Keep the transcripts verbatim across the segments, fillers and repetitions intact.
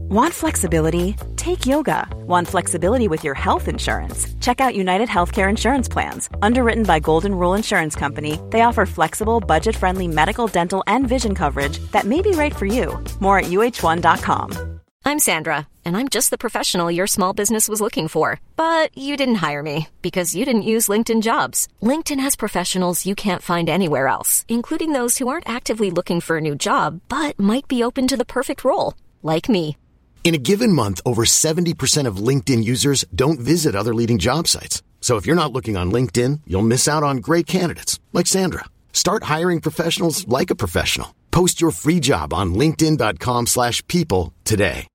Want flexibility? Take yoga. Want flexibility with your health insurance? Check out United Healthcare Insurance Plans. Underwritten by Golden Rule Insurance Company, they offer flexible, budget-friendly medical, dental, and vision coverage that may be right for you. More at U H one dot com. I'm Sandra, and I'm just the professional your small business was looking for. But you didn't hire me because you didn't use LinkedIn Jobs. LinkedIn has professionals you can't find anywhere else, including those who aren't actively looking for a new job, but might be open to the perfect role, like me. In a given month, over seventy percent of LinkedIn users don't visit other leading job sites. So if you're not looking on LinkedIn, you'll miss out on great candidates like Sandra. Start hiring professionals like a professional. Post your free job on linkedin dot com slash people today.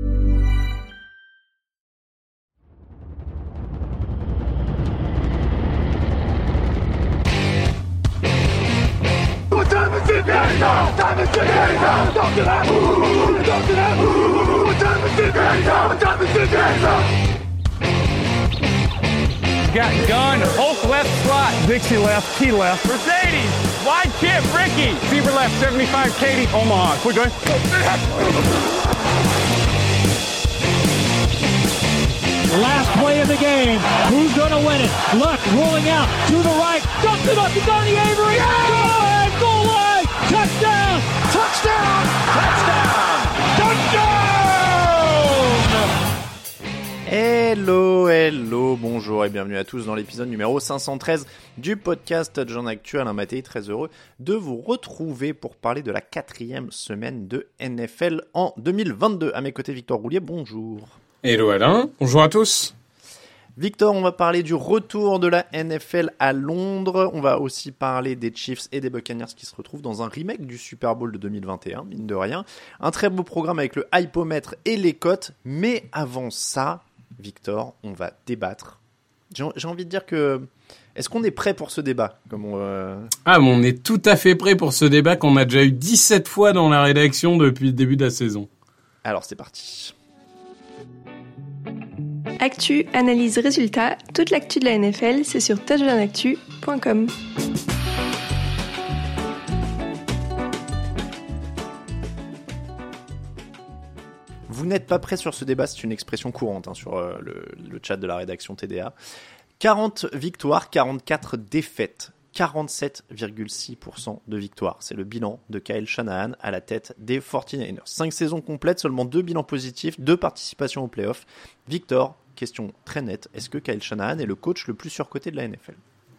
Got gun, Hulk left slot, Dixie left, T left, Mercedes, wide chip, Ricky, Fever left, seventy-five, Katie, Omaha. Quick going. Last play of the game. Who's going to win it? Luck rolling out to the right. Dumps it up to Donnie Avery. Yeah! Goal line, goal line. Touchdown. Touchdown. Touchdown. Touchdown. Hello, hello, bonjour et bienvenue à tous dans l'épisode numéro cinq cent treize du podcast Touchdown Actu. Alain Mattei, très heureux de vous retrouver pour parler de la quatrième semaine de N F L en deux mille vingt-deux. À mes côtés, Victor Roulier, bonjour. Hello Alain, bonjour à tous. Victor, on va parler du retour de la N F L à Londres. On va aussi parler des Chiefs et des Buccaneers qui se retrouvent dans un remake du Super Bowl de deux mille vingt et un, mine de rien. Un très beau programme avec le hypomètre et les cotes. Mais avant ça, Victor, on va débattre. J'ai, j'ai envie de dire que... Est-ce qu'on est prêt pour ce débat comme on, euh... Ah, mais on est tout à fait prêt pour ce débat qu'on a déjà eu dix-sept fois dans la rédaction depuis le début de la saison. Alors, c'est parti. Actu, analyse, résultat, toute l'actu de la N F L, c'est sur touchdown actu point com. Vous n'êtes pas prêt sur ce débat, c'est une expression courante hein, sur euh, le, le chat de la rédaction T D A. quarante victoires, quarante-quatre défaites, quarante-sept virgule six pour cent de victoires. C'est le bilan de Kyle Shanahan à la tête des forty-niners. Cinq saisons complètes, seulement deux bilans positifs, deux participations aux playoffs. Victor, question très nette, est-ce que Kyle Shanahan est le coach le plus surcoté de la N F L ?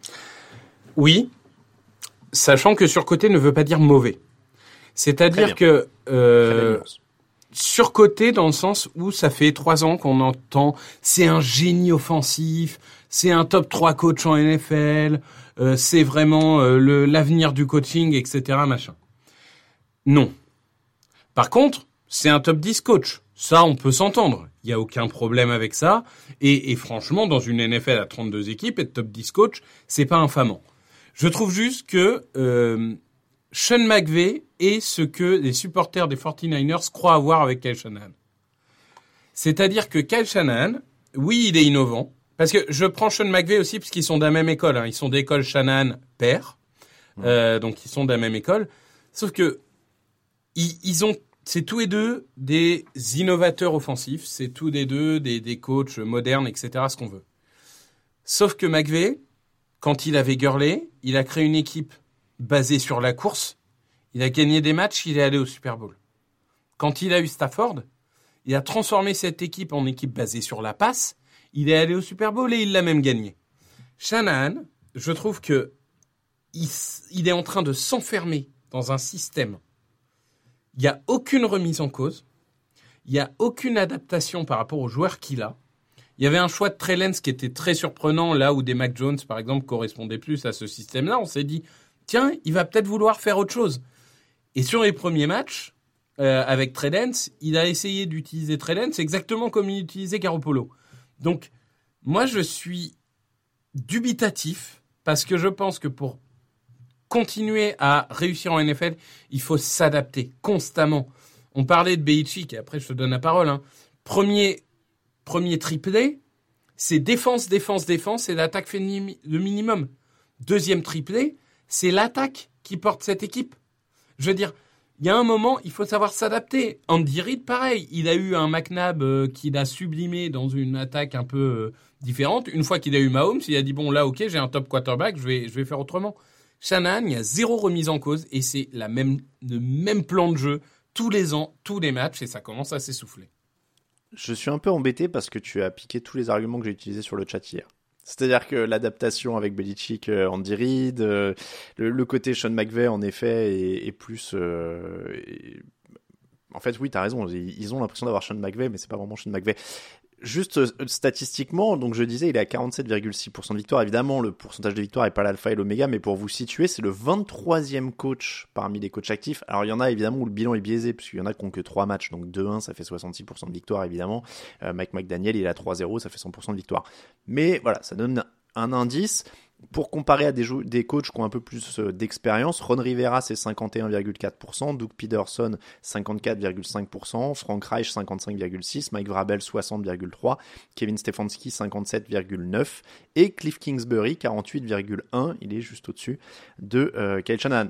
Oui, sachant que surcoté ne veut pas dire mauvais. C'est-à-dire que euh, surcoté dans le sens où ça fait trois ans qu'on entend c'est un génie offensif, c'est un top trois coach en N F L, euh, c'est vraiment euh, le, l'avenir du coaching, et cetera machin. Non. Par contre, c'est un top dix coach. Ça, on peut s'entendre. Il n'y a aucun problème avec ça. Et, et franchement, dans une N F L à trente-deux équipes, être top dix coach, c'est pas infamant. Je trouve juste que euh, Sean McVay est ce que les supporters des forty-niners croient avoir avec Kyle Shanahan. C'est-à-dire que Kyle Shanahan, oui, il est innovant. Parce que je prends Sean McVay aussi parce qu'ils sont de la même école. Hein. Ils sont d'école Shanahan père. Ouais. Euh, donc, ils sont de la même école. Sauf que ils, ils ont... C'est tous les deux des innovateurs offensifs, c'est tous les deux des, des coachs modernes, et cetera, ce qu'on veut. Sauf que McVay, quand il avait Gurley, il a créé une équipe basée sur la course, il a gagné des matchs, il est allé au Super Bowl. Quand il a eu Stafford, il a transformé cette équipe en équipe basée sur la passe, il est allé au Super Bowl et il l'a même gagné. Shanahan, je trouve que il, il est en train de s'enfermer dans un système. Il n'y a aucune remise en cause. Il n'y a aucune adaptation par rapport aux joueurs qu'il a. Il y avait un choix de Trey Lance qui était très surprenant, là où des Mac Jones, par exemple, correspondaient plus à ce système-là. On s'est dit, tiens, il va peut-être vouloir faire autre chose. Et sur les premiers matchs, euh, avec Trey Lance, il a essayé d'utiliser Trey Lance exactement comme il utilisait Garoppolo. Donc, moi, je suis dubitatif parce que je pense que pour continuer à réussir en N F L, il faut s'adapter constamment. On parlait de Belichick, et après je te donne la parole. Hein. Premier, premier triplé, c'est défense, défense, défense, et l'attaque fait le minimum. Deuxième triplé, c'est l'attaque qui porte cette équipe. Je veux dire, il y a un moment, il faut savoir s'adapter. Andy Reid, pareil, il a eu un McNabb euh, qu'il a sublimé dans une attaque un peu euh, différente. Une fois qu'il a eu Mahomes, il a dit bon là, ok, j'ai un top quarterback, je vais je vais faire autrement. Shanahan, il y a zéro remise en cause et c'est la même le même plan de jeu tous les ans, tous les matchs et ça commence à s'essouffler. Je suis un peu embêté parce que tu as piqué tous les arguments que j'ai utilisés sur le chat hier. C'est-à-dire que l'adaptation avec Belichick, euh, Andy Reid, euh, le, le côté Sean McVay, en effet, est, est plus... Euh, est... En fait, oui, t'as raison, ils, ils ont l'impression d'avoir Sean McVay, mais c'est pas vraiment Sean McVay. Juste euh, statistiquement, donc je disais, il est à quarante-sept virgule six pour cent de victoire. Évidemment, le pourcentage de victoire est pas l'alpha et l'oméga, mais pour vous situer, c'est le vingt-troisième coach parmi les coachs actifs. Alors, il y en a évidemment où le bilan est biaisé, puisqu'il y en a qui ont que trois matchs, donc deux un, ça fait soixante-six pour cent de victoire, évidemment. Euh, Mike McDaniel, il a trois zéro, ça fait cent pour cent de victoire. Mais voilà, ça donne un indice. Pour comparer à des, jou- des coachs qui ont un peu plus euh, d'expérience, Ron Rivera c'est cinquante et un virgule quatre pour cent, Doug Peterson cinquante-quatre virgule cinq pour cent, Frank Reich cinquante-cinq virgule six pour cent, Mike Vrabel soixante virgule trois pour cent, Kevin Stefanski cinquante-sept virgule neuf pour cent et Cliff Kingsbury quarante-huit virgule un pour cent, il est juste au-dessus de euh, Kyle Shanahan.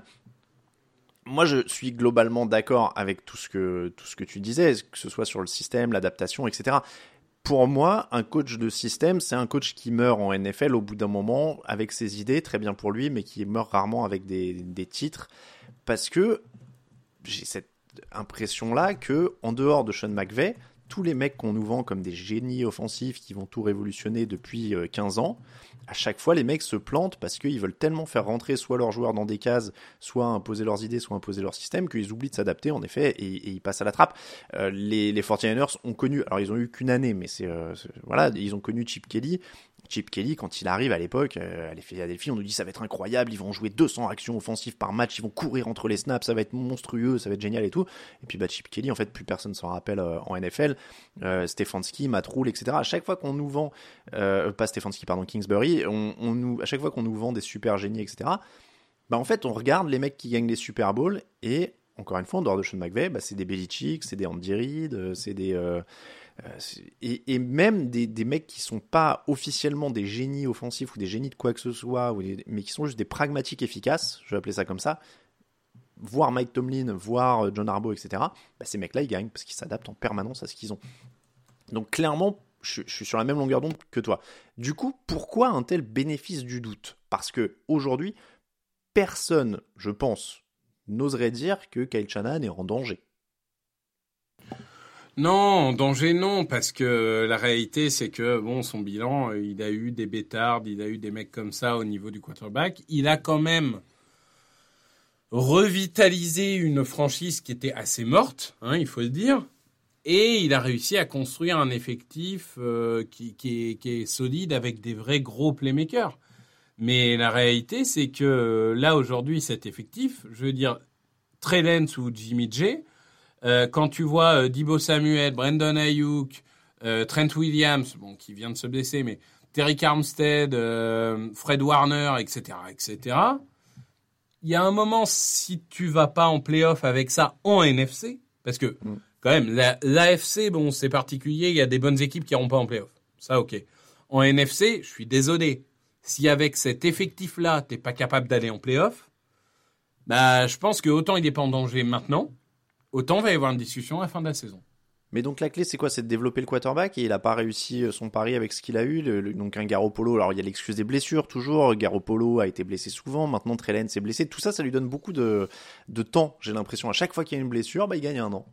Moi, je suis globalement d'accord avec tout ce que, tout ce que tu disais, que ce soit sur le système, l'adaptation, et cetera. Pour moi, un coach de système, c'est un coach qui meurt en N F L au bout d'un moment avec ses idées, très bien pour lui, mais qui meurt rarement avec des, des titres, parce que j'ai cette impression-là que, en dehors de Sean McVay, tous les mecs qu'on nous vend comme des génies offensifs qui vont tout révolutionner depuis quinze ans, à chaque fois, les mecs se plantent parce qu'ils veulent tellement faire rentrer soit leurs joueurs dans des cases, soit imposer leurs idées, soit imposer leur système, qu'ils oublient de s'adapter, en effet, et, et ils passent à la trappe. Euh, les, les forty-niners ont connu, alors ils ont eu qu'une année, mais c'est, euh, c'est voilà, ils ont connu Chip Kelly. Chip Kelly, quand il arrive à l'époque, euh, à Philadelphie, on nous dit ça va être incroyable, ils vont jouer deux cents actions offensives par match, ils vont courir entre les snaps, ça va être monstrueux, ça va être génial et tout. Et puis bah Chip Kelly, en fait, plus personne s'en rappelle euh, en N F L. Euh, Stefanski, Matt Rhule, et cetera. À chaque fois qu'on nous vend, euh, pas Stefanski, pardon, Kingsbury, on, on nous, à chaque fois qu'on nous vend des super génies, et cetera. Bah en fait, on regarde les mecs qui gagnent les Super Bowls et encore une fois, en dehors de Sean McVay, bah c'est des Belichick, c'est des Andy Reid, c'est des euh, Et, et même des, des mecs qui sont pas officiellement des génies offensifs ou des génies de quoi que ce soit, ou des, mais qui sont juste des pragmatiques efficaces, je vais appeler ça comme ça, voir Mike Tomlin, voir John Harbaugh, et cetera, bah ces mecs-là, ils gagnent parce qu'ils s'adaptent en permanence à ce qu'ils ont. Donc clairement, je, je suis sur la même longueur d'onde que toi. Du coup, pourquoi un tel bénéfice du doute ? Parce que aujourd'hui, personne, je pense, n'oserait dire que Kyle Shanahan est en danger. Non, en danger non, parce que la réalité c'est que bon, son bilan, il a eu des bêtards, il a eu des mecs comme ça au niveau du quarterback. Il a quand même revitalisé une franchise qui était assez morte, hein, il faut le dire, et il a réussi à construire un effectif euh, qui, qui, est, qui est solide avec des vrais gros playmakers. Mais la réalité c'est que là aujourd'hui cet effectif, je veux dire Trey Lance ou Jimmy G. Euh, quand tu vois euh, Deebo Samuel, Brandon Ayuk, euh, Trent Williams, bon, qui vient de se blesser, mais Terry Armstead, euh, Fred Warner, et cetera, et cetera. Il y a un moment, si tu vas pas en play-off avec ça en N F C, parce que mm. quand même, la, l'A F C, bon, c'est particulier, il y a des bonnes équipes qui n'iront pas en play-off. Ça, ok. En N F C, je suis désolé. Si avec cet effectif-là, t'es pas capable d'aller en play-off, bah, je pense que autant il est pas en danger maintenant, autant va y avoir une discussion à la fin de la saison. Mais donc la clé c'est quoi ? C'est de développer le quarterback et il a pas réussi son pari avec ce qu'il a eu. Le, le, donc un Garoppolo, alors il y a l'excuse des blessures toujours. Garoppolo a été blessé souvent. Maintenant Trey Lance est blessé. Tout ça, ça lui donne beaucoup de, de temps. J'ai l'impression à chaque fois qu'il y a une blessure, bah il gagne un an.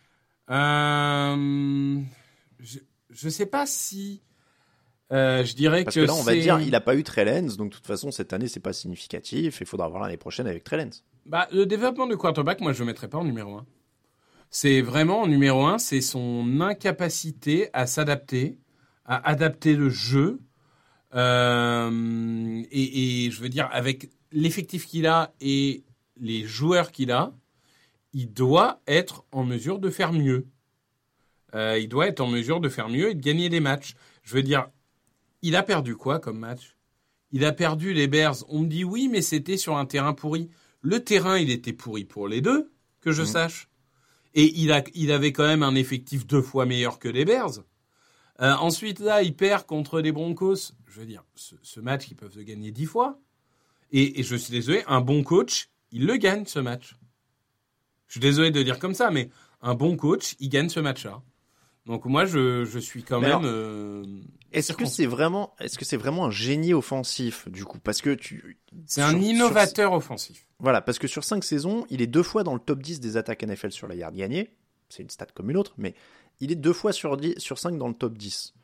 Euh, je je sais pas si euh, je dirais Parce que, que là on c'est... va dire il a pas eu Trey Lance, donc de toute façon cette année c'est pas significatif. Il faudra voir l'année prochaine avec Trey Lance. Bah le développement du quarterback, moi je le mettrais pas en numéro un. C'est vraiment, en numéro un, c'est son incapacité à s'adapter, à adapter le jeu. Euh, et, et je veux dire, avec l'effectif qu'il a et les joueurs qu'il a, il doit être en mesure de faire mieux. Euh, il doit être en mesure de faire mieux et de gagner des matchs. Je veux dire, il a perdu quoi comme match ? Il a perdu les Bears. On me dit oui, mais c'était sur un terrain pourri. Le terrain, il était pourri pour les deux, que je mmh. sache. Et il, a, il avait quand même un effectif deux fois meilleur que les Bears. Euh, ensuite, là, il perd contre les Broncos. Je veux dire, ce, ce match, ils peuvent le gagner dix fois. Et, et je suis désolé, un bon coach, il le gagne, ce match. suis désolé de dire comme ça, mais un bon coach, il gagne ce match-là. Donc moi, je, je suis quand mais même. Alors, euh, est-ce que c'est vraiment, est-ce que c'est vraiment un génie offensif du coup? Parce que tu. C'est sur, un innovateur sur, offensif. Voilà, parce que sur cinq saisons, il est deux fois dans le top dix des attaques N F L sur la yard gagnée. C'est une stat comme une autre, mais il est deux fois sur dix, sur cinq dans le top dix.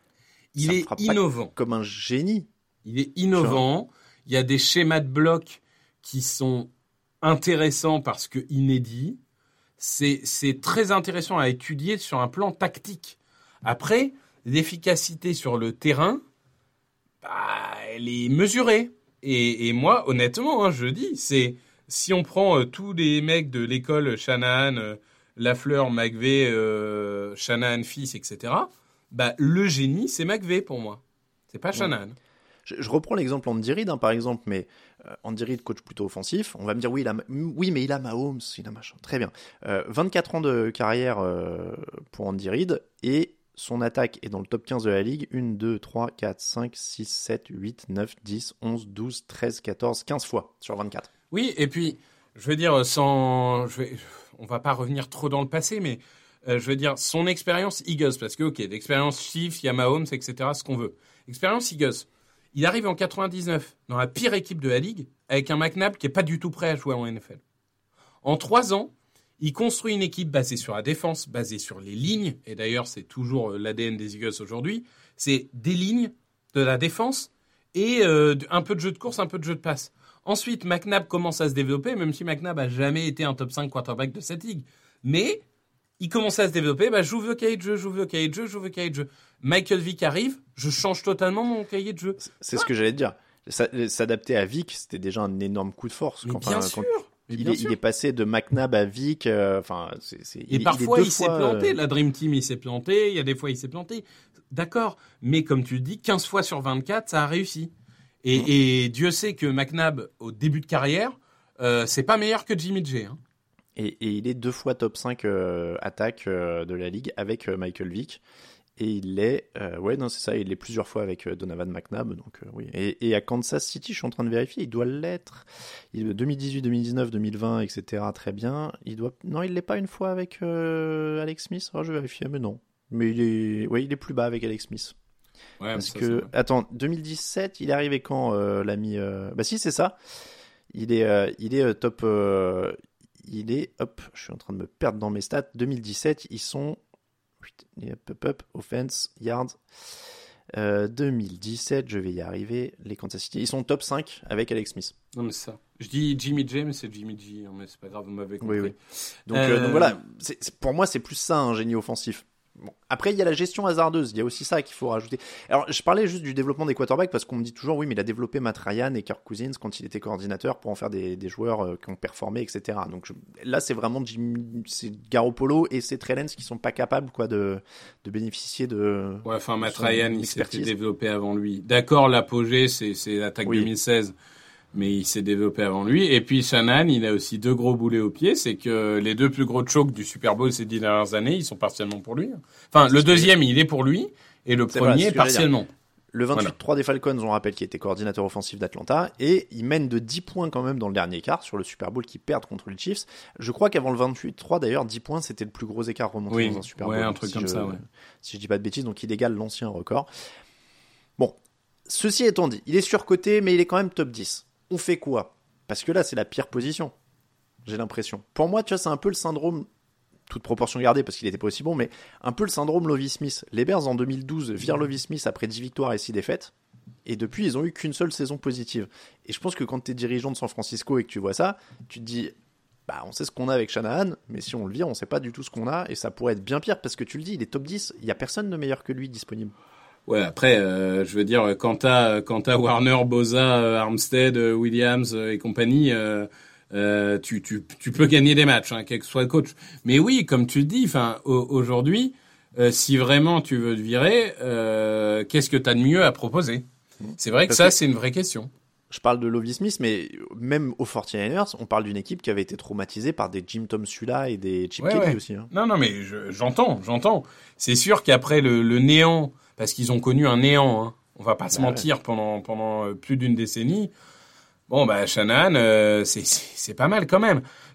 Il Ça est innovant. Comme un génie. Il est innovant. Il y a des schémas de bloc qui sont intéressants parce que inédits. C'est, c'est très intéressant à étudier sur un plan tactique. Après, l'efficacité sur le terrain, bah, elle est mesurée. Et, et moi, honnêtement, hein, je dis, c'est si on prend euh, tous les mecs de l'école Shanahan, euh, Lafleur, McVay, euh, Shanahan fils, et cetera. Bah, le génie, c'est McVay pour moi. C'est pas Shanahan. Je, je reprends l'exemple Andy Reid, hein, par exemple, mais euh, Andy Reid, coach plutôt offensif. On va me dire, oui, il a, oui mais il a Mahomes, il a machin. Très bien. Euh, vingt-quatre ans de carrière euh, pour Andy Reid, et son attaque est dans le top quinze de la ligue. un, deux, trois, quatre, cinq, six, sept, huit, neuf, dix, onze, douze, treize, quatorze, quinze fois sur vingt-quatre. Oui, et puis, je veux dire, sans... Je vais... On va pas revenir trop dans le passé, mais euh, je veux dire, son expérience Eagles, parce que, ok, l'expérience Chiefs, il y a Mahomes, et cetera, ce qu'on veut. Expérience Eagles. Il arrive en quatre-vingt-dix-neuf dans la pire équipe de la ligue avec un McNabb qui n'est pas du tout prêt à jouer en N F L. En trois ans, il construit une équipe basée sur la défense, basée sur les lignes. Et d'ailleurs, c'est toujours l'A D N des Eagles aujourd'hui. C'est des lignes, de la défense et euh, un peu de jeu de course, un peu de jeu de passe. Ensuite, McNabb commence à se développer, même si McNabb n'a jamais été un top cinq quarterback de cette ligue. Mais il commence à se développer, bah, j'ouvre le cahier de jeu, j'ouvre le cahier de jeu, j'ouvre le cahier de jeu. Michael Vick arrive, je change totalement mon cahier de jeu. C'est ce que j'allais te dire. S'adapter à Vick, c'était déjà un énorme coup de force. Mais quand, bien enfin, sûr. Quand mais il, bien est, sûr. il est passé de McNabb à Vick. Enfin, euh, c'est, c'est, Et il, parfois, il, il, il s'est fois, planté. Euh... La Dream Team, il s'est planté. Il y a des fois, il s'est planté. D'accord. Mais comme tu le dis, quinze fois sur vingt-quatre, ça a réussi. Et, mmh. et Dieu sait que McNabb, au début de carrière, euh, c'est pas meilleur que Jimmy G. Hein. Et, et il est deux fois top cinq euh, attaque euh, de la ligue avec euh, Michael Vick. Et il l'est, euh, ouais, non, c'est ça, il l'est plusieurs fois avec euh, Donovan McNabb, donc euh, oui. Et, et à Kansas City, je suis en train de vérifier, il doit l'être. Il, deux mille dix-huit, deux mille dix-neuf, deux mille vingt, et cetera. Très bien. Il doit, non, il l'est pas une fois avec euh, Alex Smith. Oh, je vais vérifier, mais non. Mais il est, ouais, il est plus bas avec Alex Smith. Ouais, parce ça, que, attends, deux mille dix-sept, il est arrivé quand euh, l'ami euh... Bah si, c'est ça. Il est, euh, il est euh, top. Euh... Il est, hop, je suis en train de me perdre dans mes stats. deux mille dix-sept, ils sont. Up, up, up, offense, yards. Euh, deux mille dix-sept, je vais y arriver. Les Kansas City, ils sont top cinq avec Alex Smith. Non, mais c'est ça. Je dis Jimmy J, mais c'est Jimmy G. Non, mais c'est pas grave, vous m'avez compris. Oui, oui. Donc, euh... Euh, donc voilà, c'est, c'est, pour moi, c'est plus ça, un génie offensif. Bon. Après, il y a la gestion hasardeuse. Il y a aussi ça qu'il faut rajouter. Alors, je parlais juste du développement des quarterbacks parce qu'on me dit toujours, oui, mais il a développé Matt Ryan et Kirk Cousins quand il était coordinateur pour en faire des, des joueurs euh, qui ont performé, et cetera. Donc je, là, c'est vraiment Jim, c'est Garoppolo et c'est Trey Lance qui sont pas capables, quoi, de, de bénéficier de. Ouais, enfin, Matt Ryan, il s'est fait développer avant lui. D'accord, l'apogée, c'est, c'est l'attaque oui. deux mille seize. Mais il s'est développé avant lui. Et puis Shanahan, il a aussi deux gros boulets au pied. C'est que les deux plus gros chokes du Super Bowl ces dix dernières années, ils sont partiellement pour lui. Enfin, c'est le deuxième, il est pour lui. Et le c'est premier, voilà, partiellement. Le vingt-huit trois voilà. des Falcons, on rappelle, qui était coordinateur offensif d'Atlanta. Et il mène de dix points quand même dans le dernier quart sur le Super Bowl qui perdent contre les Chiefs. Je crois qu'avant le vingt-huit trois, d'ailleurs, dix points, c'était le plus gros écart remonté oui, dans un Super ouais, Bowl. un truc si comme je, ça, ouais. Si je dis pas de bêtises, donc il égale l'ancien record. Bon. Ceci étant dit, il est surcoté, mais il est quand même top dix. On fait quoi ? Parce que là, c'est la pire position, j'ai l'impression. Pour moi, tu vois, c'est un peu le syndrome, toute proportion gardée, parce qu'il n'était pas aussi bon, mais un peu le syndrome Lovie Smith. Les Bears, en deux mille douze, virent Lovie Smith après dix victoires et six défaites, et depuis, ils ont eu qu'une seule saison positive. Et je pense que quand tu es dirigeant de San Francisco et que tu vois ça, tu te dis, bah, on sait ce qu'on a avec Shanahan, mais si on le vire, on sait pas du tout ce qu'on a, et ça pourrait être bien pire, parce que tu le dis, il est top dix, il y a personne de meilleur que lui disponible. Ouais, après, euh, je veux dire, quand t'as, quand t'as Warner, Bosa, euh, Armstead, euh, Williams euh, et compagnie, euh, euh, tu, tu, tu peux gagner des matchs, hein, quel que soit le coach. Mais oui, comme tu le dis, enfin, aujourd'hui, euh, si vraiment tu veux te virer, euh, qu'est-ce que t'as de mieux à proposer ? C'est vrai que Parce ça, que c'est une vraie question. Je parle de Lovie Smith, mais même aux forty-niners, on parle d'une équipe qui avait été traumatisée par des Jim Tom Sula et des Chip ouais, Kelly ouais. aussi. Hein. Non, non, mais je, j'entends, j'entends. C'est sûr qu'après le, le néant, parce qu'ils ont connu un néant, hein. On va pas se bah mentir, ouais. pendant pendant plus d'une décennie. Bon, bah Shanahan, euh, c'est, c'est c'est pas mal quand même.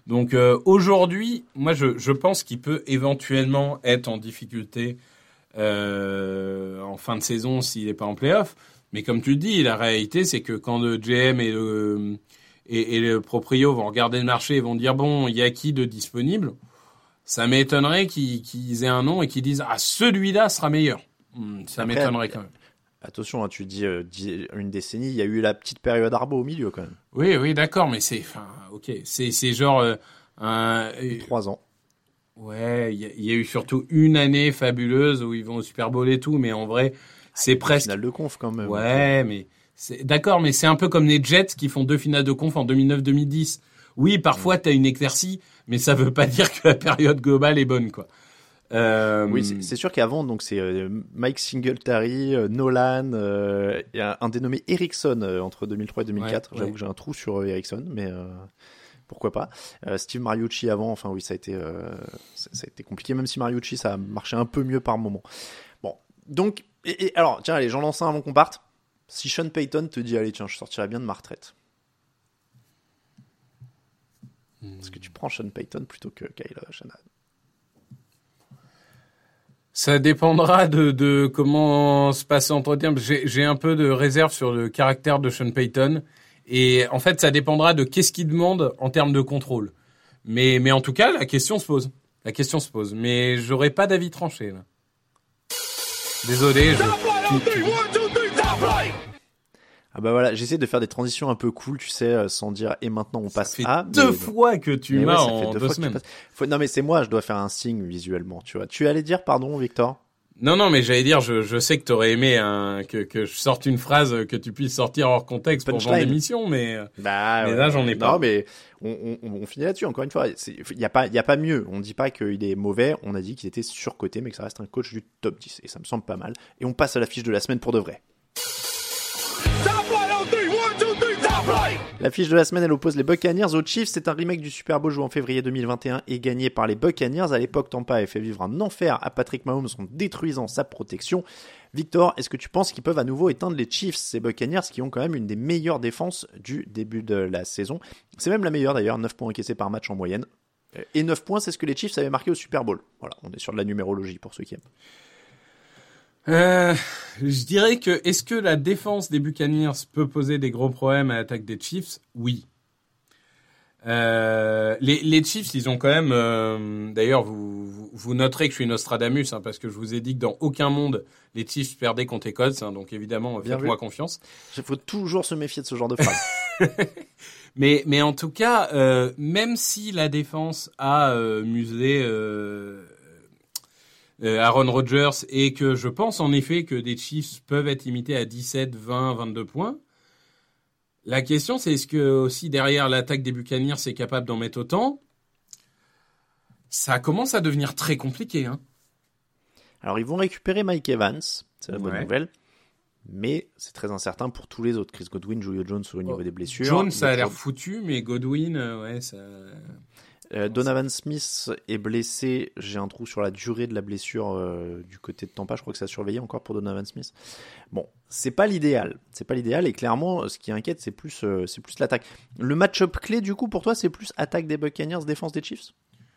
Donc euh, aujourd'hui, moi je, je pense qu'il peut éventuellement être en difficulté euh, en fin de saison s'il n'est pas en play-off. Mais comme tu le dis, la réalité c'est que quand le G M et le, et, et le proprio vont regarder le marché et vont dire bon, il y a qui de disponible, ça m'étonnerait qu'ils, qu'ils aient un nom et qu'ils disent ah celui-là sera meilleur. Ça Après, m'étonnerait quand même. Attention, hein, tu dis euh, une décennie, il y a eu la petite période Arbo au milieu quand même. Oui, oui, d'accord, mais c'est, enfin, ok, c'est, c'est genre euh, un. Trois ans. Ouais, il y, y a eu surtout une année fabuleuse où ils vont au Super Bowl et tout, mais en vrai, c'est ah, presque. Finale de conf quand même. Ouais, mais c'est d'accord, mais c'est un peu comme les Jets qui font deux finales de conf en deux mille neuf deux mille dix. Oui, parfois mmh. t'as une éclaircie, mais ça veut pas dire que la période globale est bonne, quoi. Euh... Oui, c'est, c'est sûr qu'avant, donc c'est euh, Mike Singletary, euh, Nolan, euh, et un, un dénommé Erickson euh, entre deux mille trois et deux mille quatre. Ouais, J'avoue ouais. que j'ai un trou sur euh, Erickson, mais euh, pourquoi pas. Euh, Steve Mariucci avant, enfin oui, ça a été, euh, ça, ça a été compliqué, même si Mariucci ça a marché un peu mieux par moment. Bon, donc, et, et, alors tiens, allez, j'en lance un avant qu'on parte. Si Sean Payton te dit, allez, tiens, je sortirai bien de ma retraite. Hmm. Est-ce que tu prends Sean Payton plutôt que Kyle Shanahan? Ça dépendra de, de comment se passe l'entretien. J'ai, j'ai un peu de réserve sur le caractère de Sean Payton. Et en fait, ça dépendra de qu'est-ce qu'il demande en termes de contrôle. Mais, mais en tout cas, la question se pose. La question se pose. Mais j'aurais pas d'avis tranché, là. Désolé, je... Ah bah voilà, j'essaie de faire des transitions un peu cool, tu sais, sans dire et maintenant on passe ça fait à. deux fois que tu mais m'as ouais, en deux, deux fois semaines. Faut... Non mais c'est moi, je dois faire un signe visuellement, tu vois. Tu allais dire pardon, Victor? Non, non, mais j'allais dire, je, je sais que t'aurais aimé hein, que, que je sorte une phrase que tu puisses sortir hors contexte Punchline. Pour vendre l'émission, mais, bah, mais ouais. là, j'en ai pas. Non, mais on, on, on finit là-dessus, encore une fois. Il y a pas, il y a pas mieux. On dit pas qu'il est mauvais, on a dit qu'il était surcoté, mais que ça reste un coach du top dix. Et ça me semble pas mal. Et on passe à la fiche de la semaine pour de vrai. La fiche de la semaine, elle oppose les Buccaneers aux Chiefs. C'est un remake du Super Bowl joué en février deux mille vingt et un et gagné par les Buccaneers. À l'époque, Tampa avait fait vivre un enfer à Patrick Mahomes en détruisant sa protection. Victor, est-ce que tu penses qu'ils peuvent à nouveau éteindre les Chiefs, ces Buccaneers qui ont quand même une des meilleures défenses du début de la saison? C'est même la meilleure d'ailleurs, neuf points encaissés par match en moyenne. Et neuf points, c'est ce que les Chiefs avaient marqué au Super Bowl. Voilà, on est sur de la numérologie pour ceux qui aiment. Euh, je dirais que est-ce que la défense des Buccaneers peut poser des gros problèmes à l'attaque des Chiefs? Oui. Euh, les, les Chiefs, ils ont quand même. Euh, d'ailleurs, vous, vous vous noterez que je suis Nostradamus, hein, parce que je vous ai dit que dans aucun monde les Chiefs perdaient contre les Colts. Hein, donc évidemment, faites-moi confiance. Il faut toujours se méfier de ce genre de phrase. mais mais en tout cas, euh, même si la défense a euh, muselé. Euh, Aaron Rodgers, et que je pense en effet que des Chiefs peuvent être limités à dix-sept, vingt, vingt-deux points. La question, c'est est-ce que aussi derrière l'attaque des Buccaneers, c'est capable d'en mettre autant? Ça commence à devenir très compliqué. Hein. Alors, ils vont récupérer Mike Evans, c'est la bonne ouais. nouvelle, mais c'est très incertain pour tous les autres. Chris Godwin, Julio Jones au niveau oh. des blessures. Jones, ça a l'air foutu, mais Godwin, euh, ouais, ça... Euh, Donovan Smith est blessé. J'ai un trou sur la durée de la blessure euh, du côté de Tampa. Je crois que ça a surveillé encore pour Donovan Smith. Bon, c'est pas l'idéal. C'est pas l'idéal. Et clairement, ce qui inquiète, c'est plus, euh, c'est plus l'attaque. Le match-up clé, du coup, pour toi, c'est plus attaque des Buccaneers, défense des Chiefs?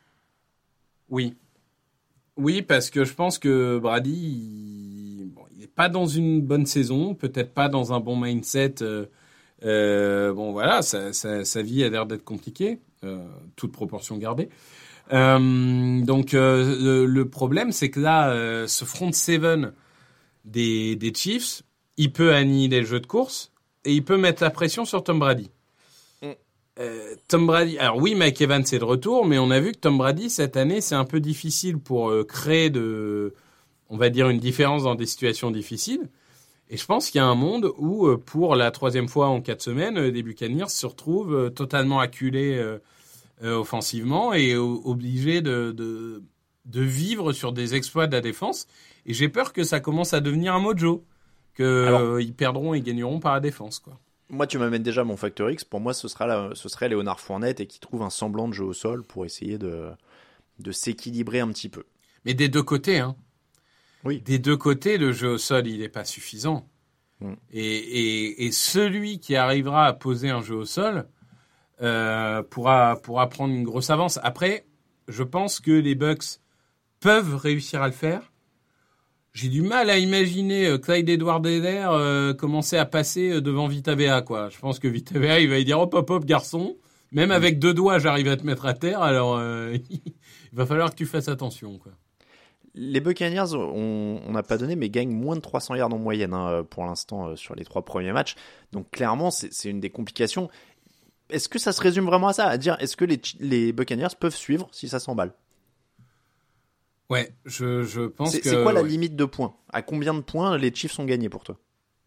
Oui. Oui, parce que je pense que Brady, il bon, il est pas dans une bonne saison, peut-être pas dans un bon mindset. Euh, euh, bon, voilà, sa, sa, sa vie a l'air d'être compliquée. Euh, toute proportion gardée. Euh, donc euh, le, le problème, c'est que là, euh, ce front seven des, des Chiefs, il peut annihiler le jeu de course et il peut mettre la pression sur Tom Brady. Mm. Euh, Tom Brady, alors oui, Mike Evans c'est de retour, mais on a vu que Tom Brady cette année, c'est un peu difficile pour euh, créer de, on va dire, une différence dans des situations difficiles. Et je pense qu'il y a un monde où, euh, pour la troisième fois en quatre semaines, euh, les Buccaneers se retrouvent euh, totalement acculés euh, euh, offensivement et euh, obligés de, de, de vivre sur des exploits de la défense. Et j'ai peur que ça commence à devenir un mojo, qu'ils euh, perdront et gagneront par la défense, quoi. Moi, tu m'amènes déjà mon facteur X. Pour moi, ce, sera la, ce serait Léonard Fournette et qui trouve un semblant de jeu au sol pour essayer de, de s'équilibrer un petit peu. Mais des deux côtés, hein. Oui. Des deux côtés, le jeu au sol, il n'est pas suffisant. Mm. Et, et, et celui qui arrivera à poser un jeu au sol, euh, pourra, pourra prendre une grosse avance. Après, je pense que les Bucks peuvent réussir à le faire. J'ai du mal à imaginer euh, Clyde Edwards-Helaire euh, commencer à passer euh, devant Vita Vea, quoi. Je pense que Vita Vea, il va lui dire hop, hop, hop, garçon. Même avec deux doigts, j'arrive à te mettre à terre. Alors, euh, il va falloir que tu fasses attention, quoi. Les Buccaneers, on n'a pas donné, mais gagnent moins de trois cents yards en moyenne hein, pour l'instant euh, sur les trois premiers matchs. Donc clairement, c'est, c'est une des complications. Est-ce que ça se résume vraiment à ça, à dire est-ce que les, les Buccaneers peuvent suivre si ça s'emballe ? Ouais, je, je pense c'est, que... C'est quoi la ouais. limite de points ? À combien de points les Chiefs ont gagné pour toi ?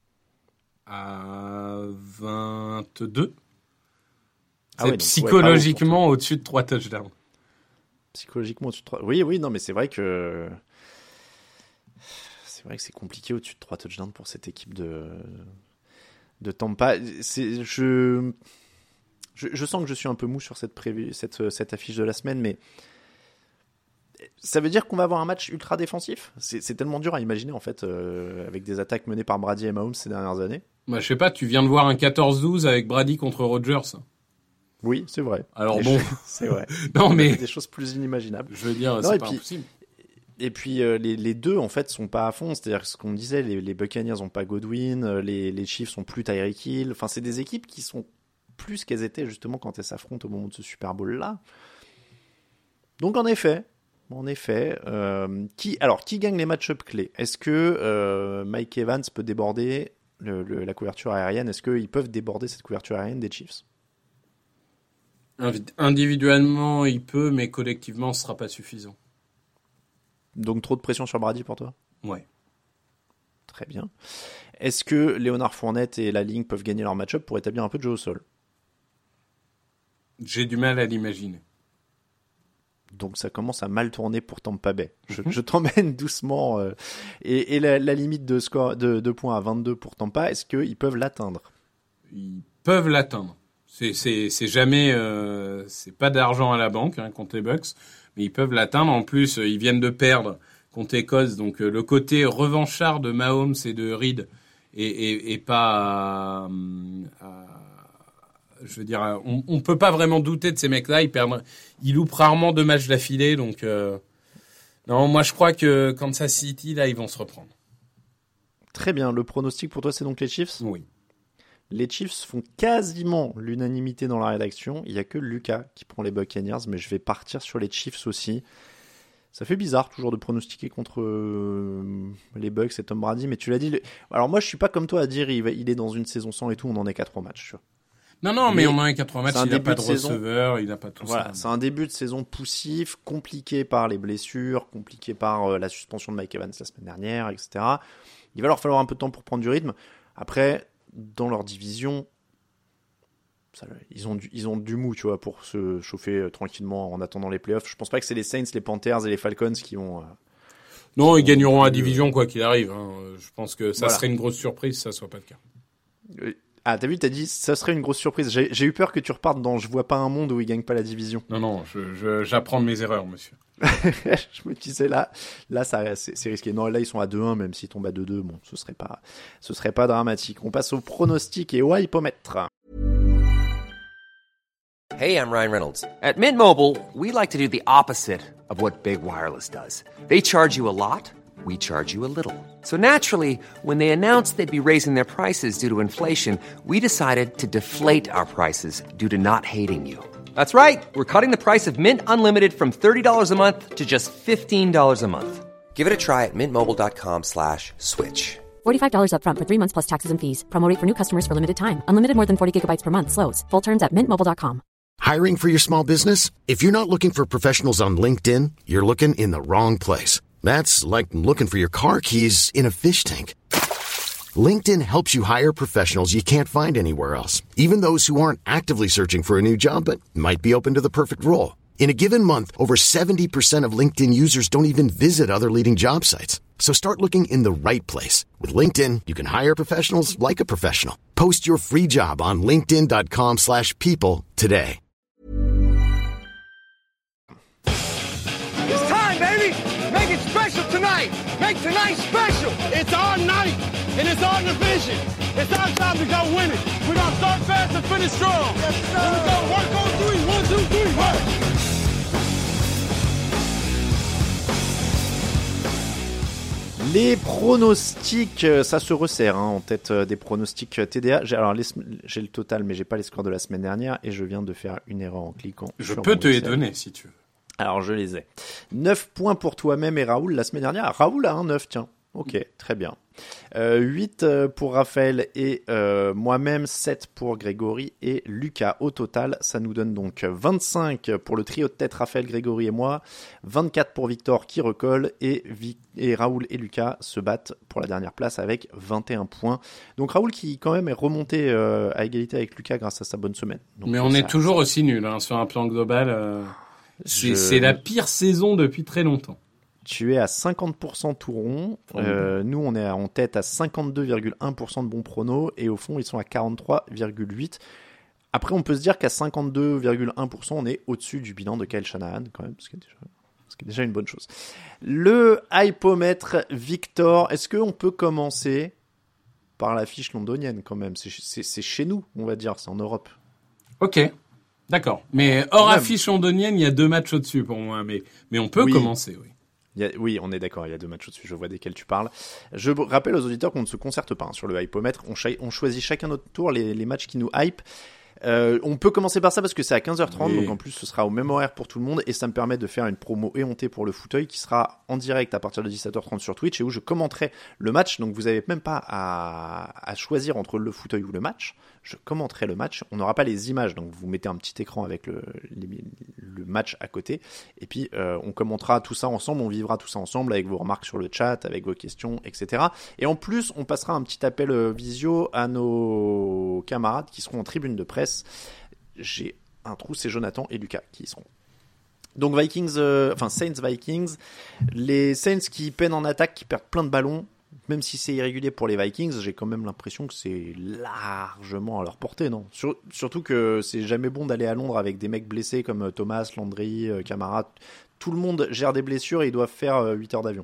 À vingt-deux. Ah c'est ouais, donc, psychologiquement ouais, au-dessus de trois touchdowns. Psychologiquement au-dessus de trois... Oui, oui, non, mais c'est vrai que... C'est vrai que c'est compliqué au-dessus de trois touchdowns pour cette équipe de, de Tampa. C'est... Je... Je... je sens que je suis un peu mou sur cette, prévu... cette... cette affiche de la semaine, mais... Ça veut dire qu'on va avoir un match ultra défensif ? C'est, c'est tellement dur à imaginer, en fait, euh, avec des attaques menées par Brady et Mahomes ces dernières années. Bah, je sais pas, tu viens de voir un quatorze douze avec Brady contre Rodgers. Oui, c'est vrai. Alors et bon... Je... C'est vrai. Non, mais... Des choses plus inimaginables. Je veux dire, non, c'est et pas puis, impossible. Et puis, euh, les, les deux, en fait, sont pas à fond. C'est-à-dire ce qu'on disait, les, les Buccaneers ont pas Godwin, les, les Chiefs sont plus Tyreek Hill. Enfin, c'est des équipes qui sont plus qu'elles étaient, justement, quand elles s'affrontent au moment de ce Super Bowl-là. Donc, en effet... En effet, euh, qui alors qui gagne les match-up clés ? Est-ce que euh, Mike Evans peut déborder le, le, la couverture aérienne ? Est-ce qu'ils peuvent déborder cette couverture aérienne des Chiefs ? Individuellement, il peut, mais collectivement, ce sera pas suffisant. Donc trop de pression sur Brady pour toi ? Ouais. Très bien. Est-ce que Léonard Fournette et la ligne peuvent gagner leur match-up pour établir un peu de jeu au sol ? J'ai du mal à l'imaginer. Donc ça commence à mal tourner pour Tampa Bay. Je, je t'emmène doucement. Euh, et et la, la limite de, score, de, de points à vingt-deux pour Tampa, est-ce qu'ils peuvent l'atteindre ? Ils peuvent l'atteindre. C'est, c'est, c'est jamais... Euh, c'est pas d'argent à la banque hein, contre les Bucks, mais ils peuvent l'atteindre. En plus, ils viennent de perdre contre les Colts. Donc euh, le côté revanchard de Mahomes et de Reed est, est, est pas... À, à, je veux dire, on, on peut pas vraiment douter de ces mecs-là. Ils perdent, ils loupent rarement deux matchs d'affilée, donc euh, non, moi je crois que Kansas City là, ils vont se reprendre. Très bien. Le pronostic pour toi, c'est donc les Chiefs ? Oui. Les Chiefs font quasiment l'unanimité dans la rédaction. Il y a que Lucas qui prend les Buccaneers, mais je vais partir sur les Chiefs aussi. Ça fait bizarre toujours de pronostiquer contre euh, les Bucks et Tom Brady, mais tu l'as dit. Le... Alors moi, je suis pas comme toi à dire il, va, il est dans une saison sans et tout. On en est qu'à trois matchs. Tu vois. Non, non, mais, mais on a un quatre-vingts matchs, il n'a pas de, de receveur, il n'a pas tout voilà, ça. C'est un début de saison poussif, compliqué par les blessures, compliqué par euh, la suspension de Mike Evans la semaine dernière, et cetera. Il va leur falloir un peu de temps pour prendre du rythme. Après, dans leur division, ça, ils, ont du, ils ont du mou, tu vois, pour se chauffer euh, tranquillement en attendant les playoffs. Je pense pas que c'est les Saints, les Panthers et les Falcons qui vont... Euh, non, qui ils gagneront la euh, division quoi qu'il arrive. Hein. Je pense que ça voilà. serait une grosse surprise si ça ne soit pas le cas. Euh, Ah, t'as vu, t'as dit, ça serait une grosse surprise. J'ai, j'ai eu peur que tu repartes dans je vois pas un monde où ils gagnent pas la division. Non, non, je, je, j'apprends de mes erreurs, monsieur. Je me disais, là, là ça, c'est, c'est risqué. Non, là, ils sont à deux un, même s'ils tombent à deux deux. Bon, ce serait pas, ce serait pas dramatique. On passe au pronostic et au hypomètre. Hey, I'm Ryan Reynolds. At Mint Mobile, we like to do the opposite of what Big Wireless does. They charge you a lot. We charge you a little. So naturally, when they announced they'd be raising their prices due to inflation, we decided to deflate our prices due to not hating you. That's right. We're cutting the price of Mint Unlimited from thirty dollars a month to just fifteen dollars a month. Give it a try at mintmobile.com slash switch. forty-five dollars up front for three months plus taxes and fees. Promo rate for new customers for limited time. Unlimited more than forty gigabytes per month. Slows full terms at mint mobile dot com. Hiring for your small business? If you're not looking for professionals on LinkedIn, you're looking in the wrong place. That's like looking for your car keys in a fish tank. LinkedIn helps you hire professionals you can't find anywhere else, even those who aren't actively searching for a new job but might be open to the perfect role. In a given month, over seventy percent of LinkedIn users don't even visit other leading job sites. So start looking in the right place. With LinkedIn, you can hire professionals like a professional. Post your free job on linkedin.com slash people today. It's time, baby! Make it special tonight! make tonight special. It's our night, and it's our division. It's our time to go win it. We're going to start fast and finish strong. Yes, sir. Here we go. Work on three. One, two, three. Work. Les pronostics, ça se resserre hein, en tête des pronostics T D A. J'ai, alors, les, j'ai le total, mais j'ai pas les scores de la semaine dernière et je viens de faire une erreur en cliquant. Je peux te les donner si tu veux. Alors, je les ai. neuf points pour toi-même et Raoul la semaine dernière. Raoul a un neuf, tiens. Ok, très bien. Euh, huit pour Raphaël et euh, moi-même, sept pour Grégory et Lucas. Au total, ça nous donne donc vingt-cinq pour le trio de tête Raphaël, Grégory et moi, vingt-quatre pour Victor qui recolle et, Vi- et Raoul et Lucas se battent pour la dernière place avec vingt et un points. Donc Raoul qui quand même est remonté euh, à égalité avec Lucas grâce à sa bonne semaine. Donc, mais on ça, est toujours aussi nul hein, sur un plan global. Euh, c'est, je... c'est la pire saison depuis très longtemps. Tu es à cinquante pour cent tout rond. Euh, nous, on est en tête à cinquante-deux virgule un pour cent de bons pronos. Et au fond, ils sont à quarante-trois virgule huit pour cent. Après, on peut se dire qu'à cinquante-deux virgule un pour cent, on est au-dessus du bilan de Kyle Shanahan, quand même, ce qui est déjà, ce qui est déjà une bonne chose. Le hypomètre Victor, est-ce qu'on peut commencer par la fiche londonienne, quand même ? c'est, c'est, c'est chez nous, on va dire, c'est en Europe. Ok, d'accord. Mais hors affiche londonienne, il y a deux matchs au-dessus pour moi. Mais, mais on peut oui. commencer, oui. Il y a, oui, on est d'accord, il y a deux matchs au-dessus, je vois desquels tu parles. Je rappelle aux auditeurs qu'on ne se concerte pas hein, sur le hypomètre, on, ch- on choisit chacun notre tour les, les matchs qui nous hype. Euh, on peut commencer par ça parce que c'est à quinze heures trente, oui. Donc en plus ce sera au même horaire pour tout le monde et ça me permet de faire une promo éhontée pour le fauteuil qui sera en direct à partir de dix-sept heures trente sur Twitch et où je commenterai le match. Donc vous n'avez même pas à, à choisir entre le fauteuil ou le match. Je commenterai le match. On n'aura pas les images, donc vous mettez un petit écran avec le, les, le match à côté et puis euh, on commentera tout ça ensemble, on vivra tout ça ensemble avec vos remarques sur le chat, avec vos questions, et cetera. Et en plus, on passera un petit appel visio à nos camarades qui seront en tribune de presse. J'ai un trou, c'est Jonathan et Lucas qui y seront. Donc Vikings, euh, enfin Saints Vikings, les Saints qui peinent en attaque, qui perdent plein de ballons, même si c'est irrégulier pour les Vikings, j'ai quand même l'impression que c'est largement à leur portée, non ? Sur, surtout que c'est jamais bon d'aller à Londres avec des mecs blessés comme Thomas, Landry, euh, Camara. Tout le monde gère des blessures et ils doivent faire euh, huit heures d'avion.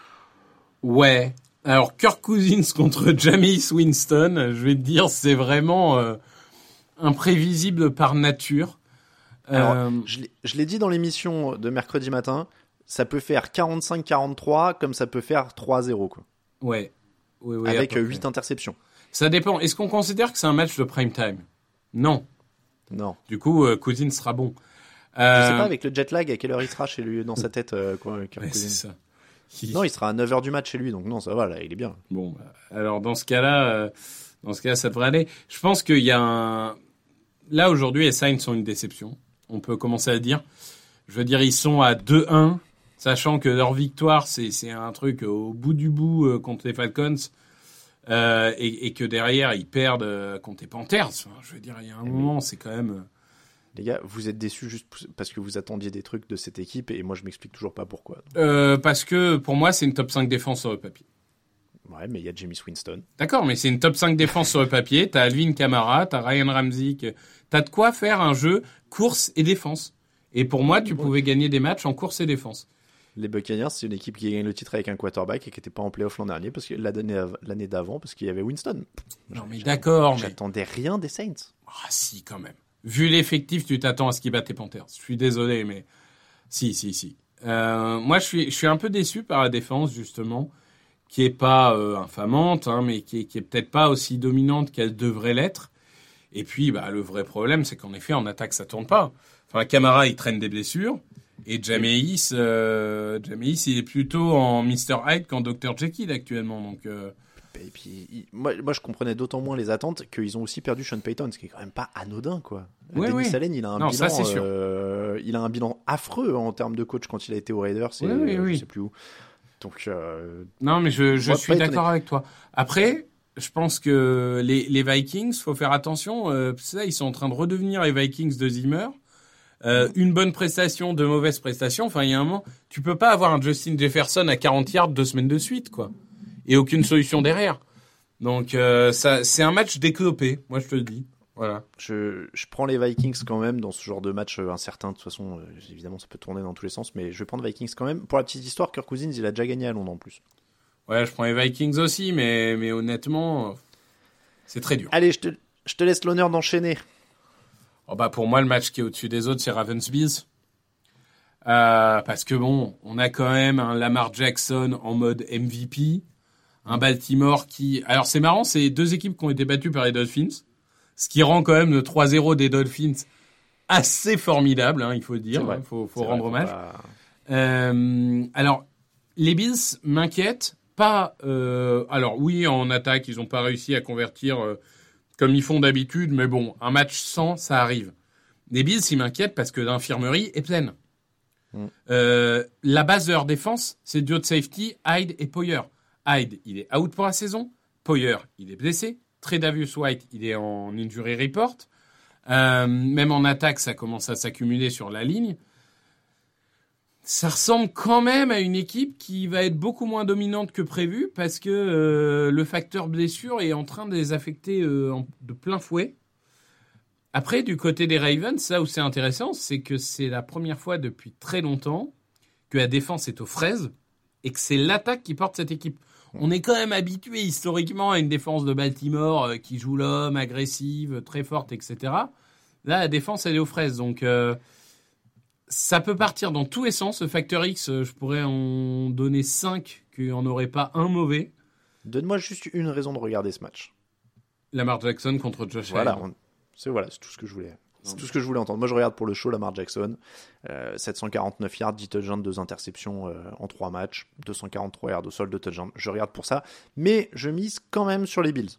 Ouais. Alors Kirk Cousins contre Jameis Winston, je vais te dire, c'est vraiment euh, imprévisible par nature. Alors, euh... je, l'ai, je l'ai dit dans l'émission de mercredi matin, ça peut faire quarante-cinq quarante-trois comme ça peut faire trois zéro, quoi. Ouais. Oui, oui, avec huit interceptions. Ça dépend. Est-ce qu'on considère que c'est un match de prime time ? Non. Non. Du coup, euh, Cousins sera bon. Euh... Je sais pas, avec le jet lag, à quelle heure il sera chez lui, dans sa tête, euh, quoi, avec ouais, c'est ça. Il... Non, il sera à neuf heures du match chez lui, donc non, ça va, là, il est bien. Bon, bah, alors dans ce cas-là, euh, dans ce cas-là, ça devrait aller. Je pense qu'il y a un... Là, aujourd'hui, les Saints sont une déception. On peut commencer à dire. Je veux dire, ils sont à deux un, sachant que leur victoire, c'est, c'est un truc au bout du bout euh, contre les Falcons, euh, et, et que derrière, ils perdent euh, contre les Panthers. Enfin, je veux dire, il y a un moment, c'est quand même... Les gars, vous êtes déçus juste parce que vous attendiez des trucs de cette équipe et moi je m'explique toujours pas pourquoi. Euh, parce que pour moi c'est une top cinq défense sur le papier. Ouais, mais il y a Jameis Winston. D'accord, mais c'est une top cinq défense sur le papier. T'as Alvin Kamara, t'as Ryan Ramsey. Que... T'as de quoi faire un jeu course et défense. Et pour moi, tu ouais. pouvais gagner des matchs en course et défense. Les Buccaneers, c'est une équipe qui gagne le titre avec un quarterback et qui n'était pas en playoff l'an dernier, parce que l'année, l'année d'avant, parce qu'il y avait Winston. Non, mais d'accord. J'attendais mais... rien des Saints. Ah, si, quand même. Vu l'effectif, tu t'attends à ce qu'ils battent les Panthers. Je suis désolé, mais si, si, si. Euh, moi, je suis, je suis un peu déçu par la défense, justement, qui est pas euh, infamante, hein, mais qui est, qui est peut-être pas aussi dominante qu'elle devrait l'être. Et puis, bah, le vrai problème, c'est qu'en effet, en attaque, ça tourne pas. Enfin, Kamara, il traîne des blessures. Et Jameis, euh, Jameis, il est plutôt en mister Hyde qu'en docteur Jekyll actuellement. Donc, euh... Et puis, il, moi, moi, je comprenais d'autant moins les attentes qu'ils ont aussi perdu Sean Payton, ce qui est quand même pas anodin, quoi. Oui, Dennis oui. Allen, il a un non, bilan, ça, euh, il a un bilan affreux en termes de coach quand il a été aux Raiders. C'est, oui, oui, oui. Je sais plus où. Donc, euh, non, mais je, je suis d'accord étonné. avec toi. Après, je pense que les, les Vikings, faut faire attention. Euh, ça, ils sont en train de redevenir les Vikings de Zimmer. Euh, une bonne prestation, deux mauvaises prestations. Enfin, il y a un moment, tu peux pas avoir un Justin Jefferson à quarante yards deux semaines de suite, quoi. Et aucune solution derrière. Donc, euh, ça, c'est un match déclopé. Moi, je te le dis. Voilà. Je, je prends les Vikings quand même dans ce genre de match euh, incertain. De toute façon, euh, évidemment, ça peut tourner dans tous les sens, mais je vais prendre Vikings quand même. Pour la petite histoire, Kirk Cousins, il a déjà gagné à Londres en plus. Ouais, je prends les Vikings aussi, mais, mais honnêtement, c'est très dur. Allez, je te, je te laisse l'honneur d'enchaîner. Oh bah pour moi, le match qui est au-dessus des autres, c'est Ravens-Bills. Euh, parce que bon, on a quand même un Lamar Jackson en mode M V P, un Baltimore qui... Alors c'est marrant, c'est deux équipes qui ont été battues par les Dolphins, ce qui rend quand même le trois zéro des Dolphins assez formidable, hein, il faut le dire, il hein, faut, faut rendre hommage. Pas... Euh, alors, les Bills m'inquiètent, pas... Euh, alors oui, en attaque, ils n'ont pas réussi à convertir euh, comme ils font d'habitude, mais bon, un match sans, ça arrive. Les Bills, ils m'inquiètent parce que l'infirmerie est pleine. Euh, la base de leur défense, c'est duo de safety, Hyde et Poyer. Hyde, il est out pour la saison. Poyer, il est blessé. Tredavious White, il est en injury report. Euh, même en attaque, ça commence à s'accumuler sur la ligne. Ça ressemble quand même à une équipe qui va être beaucoup moins dominante que prévu parce que euh, le facteur blessure est en train de les affecter euh, en, de plein fouet. Après, du côté des Ravens, ça où c'est intéressant, c'est que c'est la première fois depuis très longtemps que la défense est aux fraises et que c'est l'attaque qui porte cette équipe. On est quand même habitué historiquement à une défense de Baltimore euh, qui joue l'homme, agressive, très forte, et cetera. Là, la défense, elle est aux fraises. Donc, euh, ça peut partir dans tous les sens. Ce facteur X, je pourrais en donner cinq, qu'il n'y en aurait pas un mauvais. Donne-moi juste une raison de regarder ce match. Lamar Jackson contre Josh Allen. Voilà, on... C'est, voilà, c'est tout ce que je voulais. C'est tout ce que je voulais entendre. Moi, je regarde pour le show Lamar Jackson. Euh, sept cent quarante-neuf yards, dix touchdowns, deux interceptions euh, en trois matchs. deux cent quarante-trois yards au sol, deux touchdowns. Je regarde pour ça. Mais je mise quand même sur les Bills.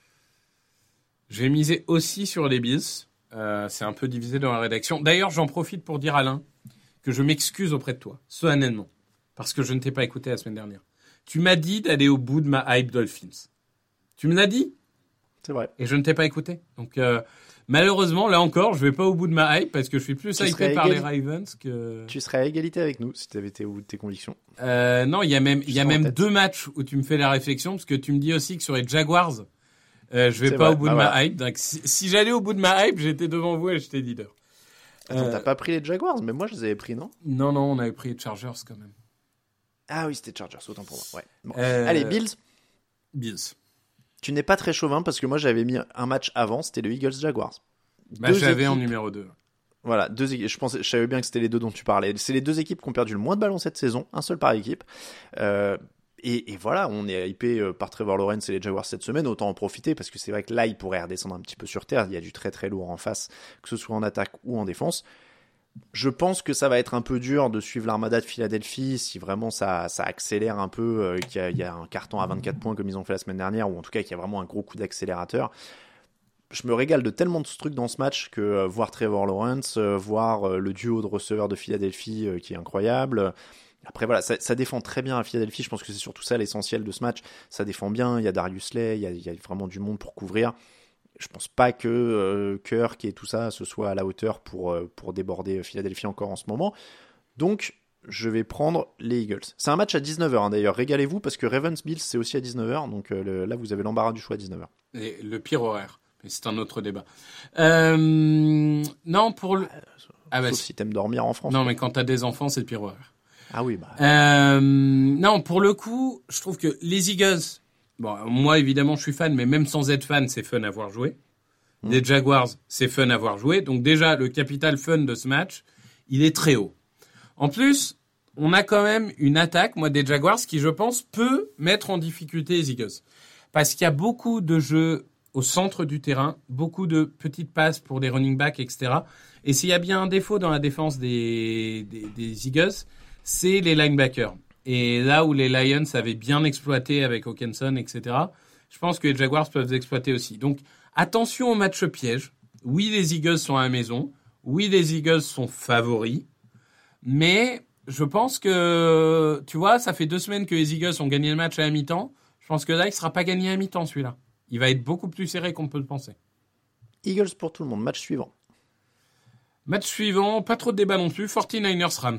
Je vais miser aussi sur les Bills. Euh, c'est un peu divisé dans la rédaction. D'ailleurs, j'en profite pour dire, Alain, que je m'excuse auprès de toi, solennellement, parce que je ne t'ai pas écouté la semaine dernière. Tu m'as dit d'aller au bout de ma hype Dolphins. Tu me l'as dit ? C'est vrai. Et je ne t'ai pas écouté. Donc, euh, malheureusement, là encore, je vais pas au bout de ma hype parce que je suis plus tu hypé par égali... les Ravens que... Tu serais à égalité avec nous si tu avais été au bout de tes convictions. Euh, non, il y a même, il y a même deux matchs où tu me fais la réflexion parce que tu me dis aussi que sur les Jaguars, euh, je vais c'est pas vrai. au bout ah, de voilà. ma hype. Donc, si, si j'allais au bout de ma hype, j'étais devant vous et j'étais leader. Attends, euh... t'as pas pris les Jaguars? Mais moi, je les avais pris, non? Non, non, on avait pris les Chargers quand même. Ah oui, c'était Chargers, autant pour moi. Ouais. Bon. Euh... Allez, Bills. Bills. Tu n'es pas très chauvin parce que moi j'avais mis un match avant, c'était le Eagles-Jaguars. Bah, j'avais équipes... en numéro deux. Voilà, deux équipes. Je pensais, je savais bien que c'était les deux dont tu parlais. C'est les deux équipes qui ont perdu le moins de ballons cette saison, un seul par équipe. Euh, et, et voilà, on est hypé par Trevor Lawrence et les Jaguars cette semaine, autant en profiter parce que c'est vrai que là, il pourrait redescendre un petit peu sur terre. Il y a du très très lourd en face, que ce soit en attaque ou en défense. Je pense que ça va être un peu dur de suivre l'armada de Philadelphie si vraiment ça, ça accélère un peu, euh, qu'il y a, il y a un carton à vingt-quatre points comme ils ont fait la semaine dernière, ou en tout cas qu'il y a vraiment un gros coup d'accélérateur. Je me régale de tellement de trucs dans ce match que euh, voir Trevor Lawrence, euh, voir euh, le duo de receveurs de Philadelphie euh, qui est incroyable. Après voilà, ça, ça défend très bien à Philadelphie, je pense que c'est surtout ça l'essentiel de ce match. Ça défend bien, il y a Darius Slay, il y a, il y a vraiment du monde pour couvrir. Je pense pas que euh, Kirk et tout ça ce soit à la hauteur pour, euh, pour déborder Philadelphie encore en ce moment. Donc, je vais prendre les Eagles. C'est un match à dix-neuf heures hein, d'ailleurs. Régalez-vous parce que Ravens-Bills c'est aussi à dix-neuf heures. Donc euh, le, là, vous avez l'embarras du choix à dix-neuf heures. Et le pire horaire. Mais c'est un autre débat. Euh, non, pour le... Ah, bah, Sauf si t'aimes dormir en France. Non, mais quand t'as des enfants, c'est le pire horaire. Ah oui, bah. Euh, non, pour le coup, je trouve que les Eagles... Bon, moi, évidemment, je suis fan, mais même sans être fan, c'est fun à voir jouer. Mmh. Les Jaguars, c'est fun à voir jouer. Donc déjà, le capital fun de ce match, il est très haut. En plus, on a quand même une attaque, moi, des Jaguars, qui, je pense, peut mettre en difficulté les Eagles. Parce qu'il y a beaucoup de jeux au centre du terrain, beaucoup de petites passes pour des running backs, et cetera. Et s'il y a bien un défaut dans la défense des, des, des Eagles, c'est les linebackers. Et là où les Lions avaient bien exploité avec Hawkinson, et cetera, je pense que les Jaguars peuvent exploiter aussi. Donc, attention au match piège. Oui, les Eagles sont à la maison. Oui, les Eagles sont favoris. Mais je pense que, tu vois, ça fait deux semaines que les Eagles ont gagné le match à la mi-temps. Je pense que là, il ne sera pas gagné à la mi-temps, celui-là. Il va être beaucoup plus serré qu'on peut le penser. Eagles pour tout le monde. Match suivant. Match suivant, pas trop de débat non plus. forty-niners Rams.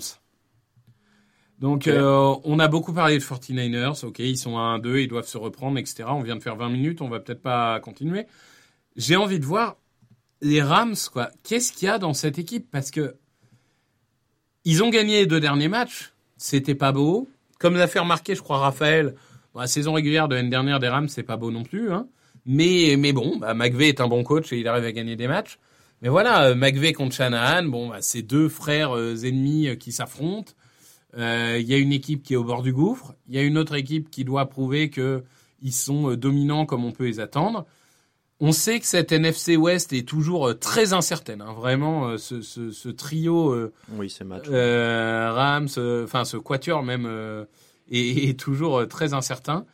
Donc, okay. euh, on a beaucoup parlé de forty-niners. Ok, ils sont à un deux, ils doivent se reprendre, et cetera. On vient de faire vingt minutes, on va peut-être pas continuer. J'ai envie de voir les Rams, quoi. Qu'est-ce qu'il y a dans cette équipe? Parce que ils ont gagné les deux derniers matchs. C'était pas beau. Comme l'a fait remarquer, je crois, Raphaël, Bon, la saison régulière de l'année dernière des Rams, c'est pas beau non plus, hein. Mais, mais bon, bah, McVay est un bon coach et il arrive à gagner des matchs. Mais voilà, euh, McVay contre Shanahan, bon, bah, c'est deux frères euh, ennemis euh, qui s'affrontent. Il euh, y a une équipe qui est au bord du gouffre. Il y a une autre équipe qui doit prouver que ils sont euh, dominants comme on peut les attendre. On sait que cette N F C West est toujours euh, très incertaine. Hein, vraiment, euh, ce, ce, ce trio euh, oui, c'est match, euh, Rams, enfin euh, ce quatuor même euh, est, est toujours euh, très incertain.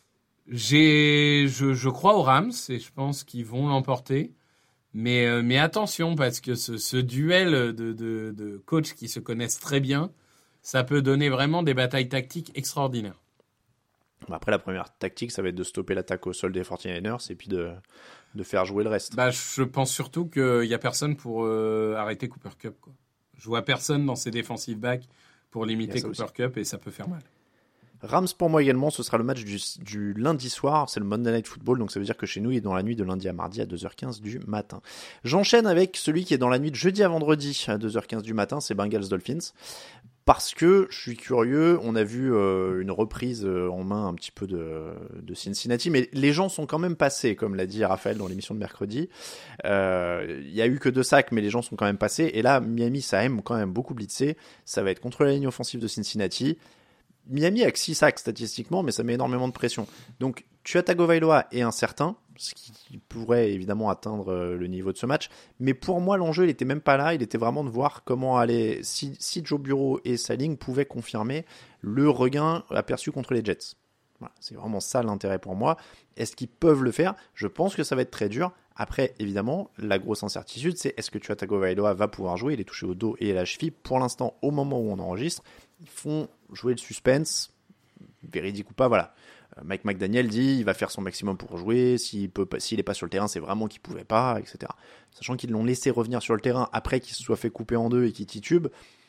J'ai, je, je crois aux Rams et je pense qu'ils vont l'emporter. Mais, euh, mais attention, parce que ce, ce duel de, de, de coachs qui se connaissent très bien, ça peut donner vraiment des batailles tactiques extraordinaires. Après, la première tactique, ça va être de stopper l'attaque au sol des forty-niners et puis de, de faire jouer le reste. Bah, je pense surtout qu'il n'y a personne pour euh, arrêter Cooper Kupp, quoi. Je vois personne dans ses defensive backs pour limiter Cooper aussi. Kupp et ça peut faire mal. Rams pour moi également, ce sera le match du, du lundi soir, c'est le Monday Night Football, donc ça veut dire que chez nous il est dans la nuit de lundi à mardi à deux heures quinze du matin. J'enchaîne avec celui qui est dans la nuit de jeudi à vendredi à deux heures quinze du matin, c'est Bengals Dolphins. Parce que je suis curieux, on a vu euh, une reprise euh, en main un petit peu de, de Cincinnati, mais les gens sont quand même passés, comme l'a dit Raphaël dans l'émission de mercredi. Il euh, y a eu que deux sacs, mais les gens sont quand même passés. Et là, Miami, ça aime quand même beaucoup blitzer. Ça va être contre la ligne offensive de Cincinnati. Miami a que six sacs statistiquement, mais ça met énormément de pression. Donc, Tua Tagovailoa est incertain, ce qui pourrait évidemment atteindre le niveau de ce match. Mais pour moi, l'enjeu, il n'était même pas là. Il était vraiment de voir comment aller, si, si Joe Burrow et sa ligne pouvaient confirmer le regain aperçu contre les Jets. Voilà, c'est vraiment ça l'intérêt pour moi. Est-ce qu'ils peuvent le faire ? Je pense que ça va être très dur. Après, évidemment, la grosse incertitude, c'est est-ce que Tua Tagovailoa va pouvoir jouer ? Il est touché au dos et à la cheville. Pour l'instant, au moment où on enregistre, ils font jouer le suspense, véridique ou pas, voilà. Mike McDaniel dit il va faire son maximum pour jouer, s'il peut, s'il n'est pas sur le terrain, c'est vraiment qu'il ne pouvait pas, et cetera. Sachant qu'ils l'ont laissé revenir sur le terrain après qu'il se soit fait couper en deux et qu'il titube,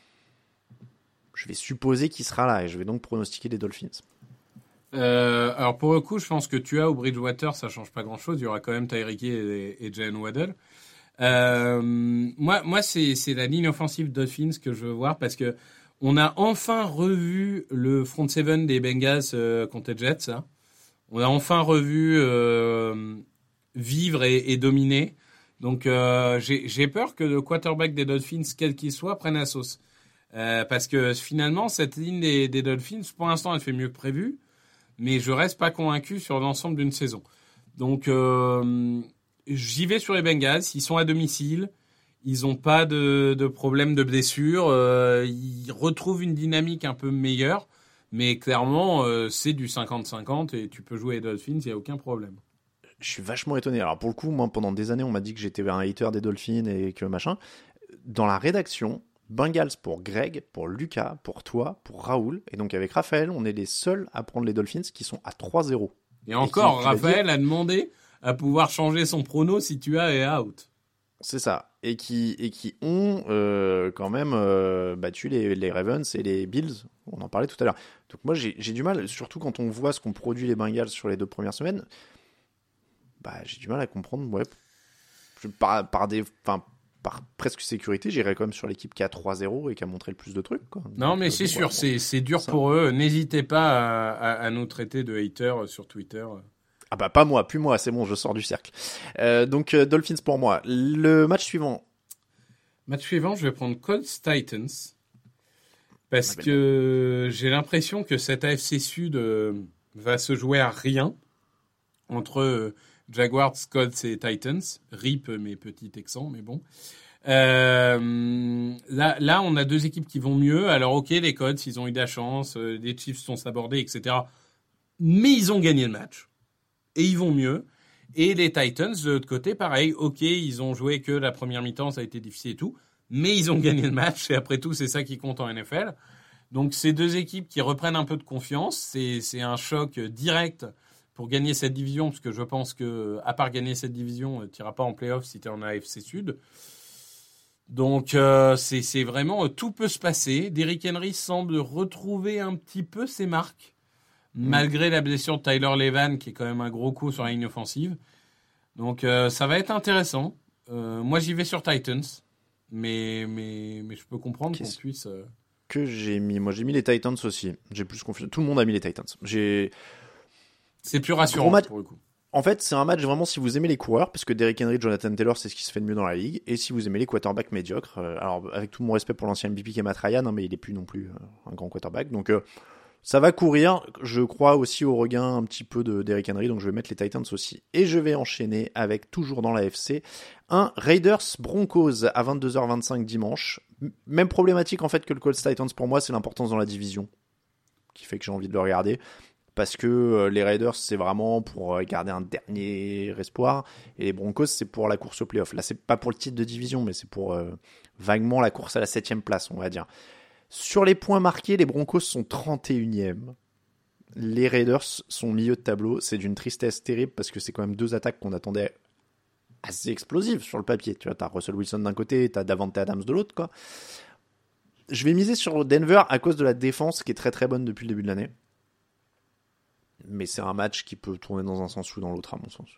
je vais supposer qu'il sera là et je vais donc pronostiquer les Dolphins. Euh, alors pour le coup, je pense que Tua ou Bridgewater, ça change pas grand-chose. Il y aura quand même Tyreek Hill et, et Jalen Waddle. Euh, moi, moi c'est, c'est la ligne offensive Dolphins que je veux voir parce que on a enfin revu le front seven des Bengals euh, contre les Jets. Hein. On a enfin revu euh, vivre et, et dominer. Donc euh, j'ai, j'ai peur que le quarterback des Dolphins, quel qu'il soit, prenne la sauce. Euh, parce que finalement, cette ligne des, des Dolphins, pour l'instant, elle fait mieux que prévu. Mais je reste pas convaincu sur l'ensemble d'une saison. Donc euh, j'y vais sur les Bengals. Ils sont à domicile. Ils n'ont pas de, de problème de blessure. Euh, ils retrouvent une dynamique un peu meilleure. Mais clairement, euh, c'est du cinquante cinquante et tu peux jouer les Dolphins, il n'y a aucun problème. Je suis vachement étonné. Alors pour le coup, moi, pendant des années, on m'a dit que j'étais un hater des Dolphins et que machin. Dans la rédaction, Bengals pour Greg, pour Lucas, pour toi, pour Raoul. Et donc avec Raphaël, on est les seuls à prendre les Dolphins qui sont à trois zéro. Et, et encore, qui, Raphaël a, dit... a demandé à pouvoir changer son prono si tu as est out. C'est ça. Et qui, et qui ont euh, quand même euh, battu les, les Ravens et les Bills. On en parlait tout à l'heure. Donc moi, j'ai, j'ai du mal, surtout quand on voit ce qu'ont produit les Bengals sur les deux premières semaines, bah, j'ai du mal à comprendre. Ouais, par, par, des, par presque sécurité, j'irais quand même sur l'équipe qui a trois zéro et qui a montré le plus de trucs. Quoi. Non, Donc, mais euh, c'est bon, sûr, bon, c'est, c'est dur ça. pour eux. N'hésitez pas à, à, à nous traiter de haters sur Twitter. Ah bah pas moi, plus moi, c'est bon, je sors du cercle. Euh, donc euh, Dolphins pour moi. Le match suivant. Match suivant, je vais prendre Colts Titans parce ah, que j'ai l'impression que cette A F C Sud euh, va se jouer à rien entre euh, Jaguars, Colts et Titans. Rip mes petits Texans, mais bon. Euh, là, là, on a deux équipes qui vont mieux. Alors ok, les Colts, ils ont eu de la chance, euh, les Chiefs sont sabordés, et cetera. Mais ils ont gagné le match. Et ils vont mieux. Et les Titans, de l'autre côté, pareil. Ok, ils ont joué que la première mi-temps, ça a été difficile et tout. Mais ils ont gagné le match. Et après tout, c'est ça qui compte en N F L. Donc, c'est deux équipes qui reprennent un peu de confiance. C'est, c'est un choc direct pour gagner cette division. Parce que je pense que, à part gagner cette division, tu n'iras pas en play-off si tu es en A F C Sud. Donc, euh, c'est, c'est vraiment... Tout peut se passer. Derrick Henry semble retrouver un petit peu ses marques. Malgré la blessure de Tyler Levan, qui est quand même un gros coup sur la ligne offensive. Donc, euh, ça va être intéressant. Euh, moi, j'y vais sur Titans. Mais, mais, mais je peux comprendre Qu'est-ce qu'on puisse... Euh... que j'ai mis Moi, j'ai mis les Titans aussi. J'ai plus confiance. Tout le monde a mis les Titans. J'ai... C'est plus rassurant match... pour le coup. En fait, c'est un match vraiment si vous aimez les coureurs, parce que Derrick Henry, Jonathan Taylor, c'est ce qui se fait de mieux dans la ligue, et si vous aimez les quarterbacks médiocres. Euh, alors, avec tout mon respect pour l'ancien M V P qui est Matt Ryan, hein, mais il est plus non plus euh, un grand quarterback. Donc, euh, ça va courir. Je crois aussi au regain un petit peu de Derrick Henry, donc je vais mettre les Titans aussi. Et je vais enchaîner avec, toujours dans la F C, un Raiders Broncos à vingt-deux heures vingt-cinq dimanche. Même problématique en fait que le Colts Titans pour moi, c'est l'importance dans la division qui fait que j'ai envie de le regarder. Parce que euh, les Raiders, c'est vraiment pour euh, garder un dernier espoir. Et les Broncos, c'est pour la course au playoff. Là, c'est pas pour le titre de division, mais c'est pour euh, vaguement la course à la septième place, on va dire. Sur les points marqués, les Broncos sont trente et unième. Les Raiders sont milieu de tableau. C'est d'une tristesse terrible parce que c'est quand même deux attaques qu'on attendait assez explosives sur le papier. Tu vois, t'as Russell Wilson d'un côté, t'as Davante Adams de l'autre, quoi. Je vais miser sur Denver à cause de la défense qui est très très bonne depuis le début de l'année. Mais c'est un match qui peut tourner dans un sens ou dans l'autre, à mon sens.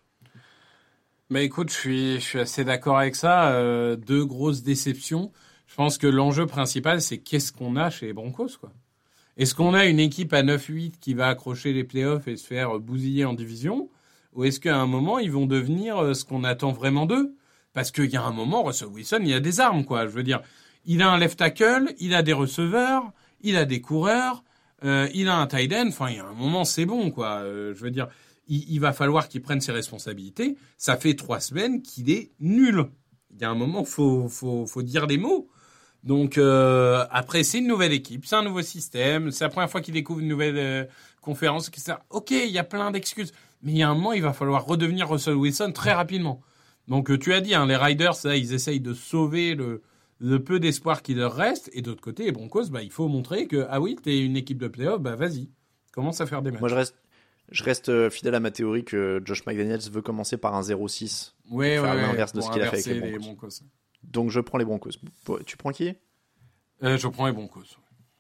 Bah écoute, je suis, je suis assez d'accord avec ça. Euh, deux grosses déceptions. Je pense que l'enjeu principal, c'est qu'est-ce qu'on a chez les Broncos, quoi. Est-ce qu'on a une équipe à neuf huit qui va accrocher les playoffs et se faire bousiller en division? Ou est-ce qu'à un moment, ils vont devenir ce qu'on attend vraiment d'eux? Parce qu'il y a un moment, Russell Wilson, il a des armes, quoi. Je veux dire, il a un left tackle, il a des receveurs, il a des coureurs, Euh, il a un tight end, enfin, il y a un moment, c'est bon, quoi. Euh, je veux dire, il, il va falloir qu'il prenne ses responsabilités. Ça fait trois semaines qu'il est nul. Il y a un moment, faut, faut, faut dire des mots. Donc, euh, après, c'est une nouvelle équipe, c'est un nouveau système, c'est la première fois qu'il découvre une nouvelle euh, conférence, et cetera. Ok, il y a plein d'excuses. Mais il y a un moment, il va falloir redevenir Russell Wilson très rapidement. Donc, euh, tu as dit, hein, les Riders, là, ils essayent de sauver le... le peu d'espoir qui leur reste, et d'autre côté, les Broncos, bah, il faut montrer que, ah oui, t'es une équipe de play-off, bah vas-y, commence à faire des matchs. Moi, je reste, je reste fidèle à ma théorie que Josh McDaniels veut commencer par un zéro six. Ouais, pour faire ouais, l'inverse de ce qu'il a fait avec les les Broncos. Broncos. Donc, je prends les Broncos. Tu prends qui? euh, Je prends les Broncos.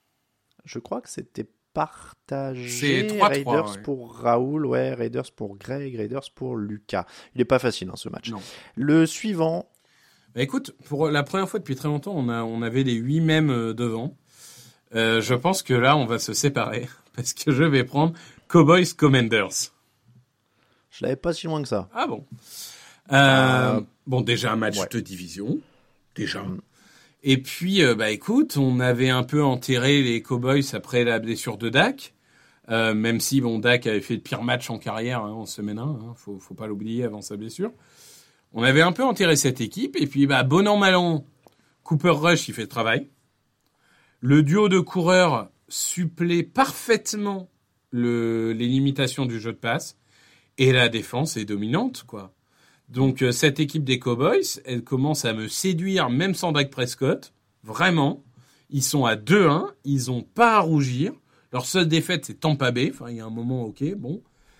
Je crois que c'était partagé. C'est trois trois, Raiders ouais. pour Raoul, ouais, Raiders pour Greg, Raiders pour Lucas. Il est pas facile, hein, ce match. Non. Le suivant... Bah écoute, pour la première fois depuis très longtemps, on, a, on avait les huit mêmes euh, devant. Euh, je pense que là, on va se séparer parce que je vais prendre Cowboys Commanders. Je l'avais pas si loin que ça. Ah bon euh, euh, Bon, déjà un match ouais. de division. Déjà. Mm. Et puis, euh, bah écoute, on avait un peu enterré les Cowboys après la blessure de Dak. Euh, même si, bon, Dak avait fait le pire match en carrière hein, en semaine un. Hein, faut, faut pas l'oublier avant sa blessure. On avait un peu enterré cette équipe, et puis, bah, bon an, mal an, Cooper Rush, il fait le travail. Le duo de coureurs supplée parfaitement le, les limitations du jeu de passe, et la défense est dominante, quoi. Donc, euh, cette équipe des Cowboys, elle commence à me séduire, même sans Dak Prescott. Vraiment. Ils sont à deux un, ils ont pas à rougir. Leur seule défaite, c'est Tampa Bay. Enfin, il y a un moment, ok, bon.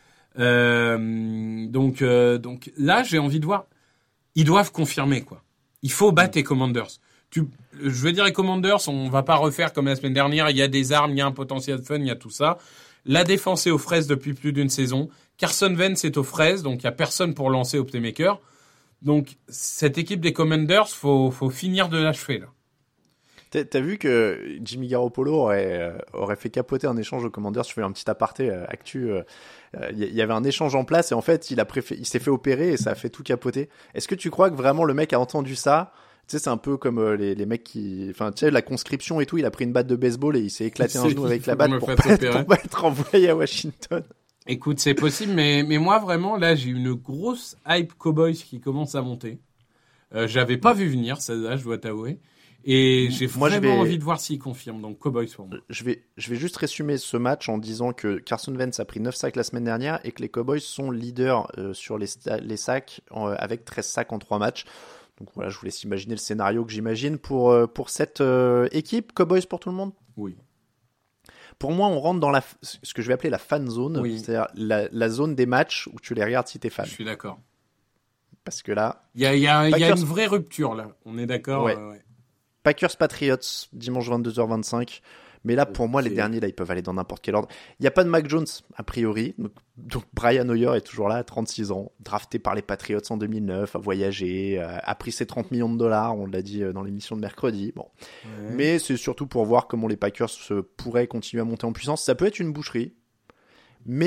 Euh, donc, euh, donc, là, j'ai envie de voir... Ils doivent confirmer, quoi. Il faut battre les Commanders. Tu, je veux dire, les Commanders, on va pas refaire comme la semaine dernière. Il y a des armes, il y a un potentiel fun, il y a tout ça. La défense est aux fraises depuis plus d'une saison. Carson Wentz est aux fraises, donc il y a personne pour lancer au playmaker. Donc, cette équipe des Commanders, faut, faut finir de l'achever, là. T'as, t'as vu que Jimmy Garoppolo aurait, euh, aurait fait capoter un échange aux Commanders. Je fais un petit aparté euh, actu. Il euh, euh, y, y avait un échange en place et en fait, il, a préfé- il s'est fait opérer et ça a fait tout capoter. Est-ce que tu crois que vraiment le mec a entendu ça? Tu sais, c'est un peu comme euh, les, les mecs qui... Enfin, tu sais, la conscription et tout, il a pris une batte de baseball et il s'est éclaté un genou avec la batte pour pas, être, pour pas être envoyé à Washington. Écoute, c'est possible, mais, mais moi, vraiment, là, j'ai une grosse hype Cowboys qui commence à monter. Euh, j'avais pas vu venir, ça, là, je dois t'avouer. Et j'ai Moi, vraiment je vais... envie de voir s'il confirme. Donc, Cowboys pour moi. Je vais, je vais juste résumer ce match en disant que Carson Wentz a pris neuf sacs la semaine dernière et que les Cowboys sont leaders euh, sur les, les sacs euh, avec treize sacs en trois matchs. Donc voilà, je vous laisse imaginer le scénario que j'imagine pour, euh, pour cette euh, équipe. Cowboys pour tout le monde? Oui. Pour moi, on rentre dans la, ce que je vais appeler la fan zone, oui. C'est-à-dire la, la zone des matchs où tu les regardes si t'es fan. Je suis d'accord. Parce que là... Il y a, y a, Packers... y a une vraie rupture, là. On est d'accord ouais. euh, ouais. Packers Patriots, dimanche vingt-deux heures vingt-cinq. Mais là, pour okay. moi, les derniers, là, ils peuvent aller dans n'importe quel ordre. Il n'y a pas de Mac Jones, a priori. Donc, donc Brian Hoyer est toujours là, à trente-six ans, drafté par les Patriots en deux mille neuf, a voyagé, euh, a pris ses trente millions de dollars, on l'a dit dans l'émission de mercredi. Bon. Ouais. Mais c'est surtout pour voir comment les Packers pourraient continuer à monter en puissance. Ça peut être une boucherie. Mais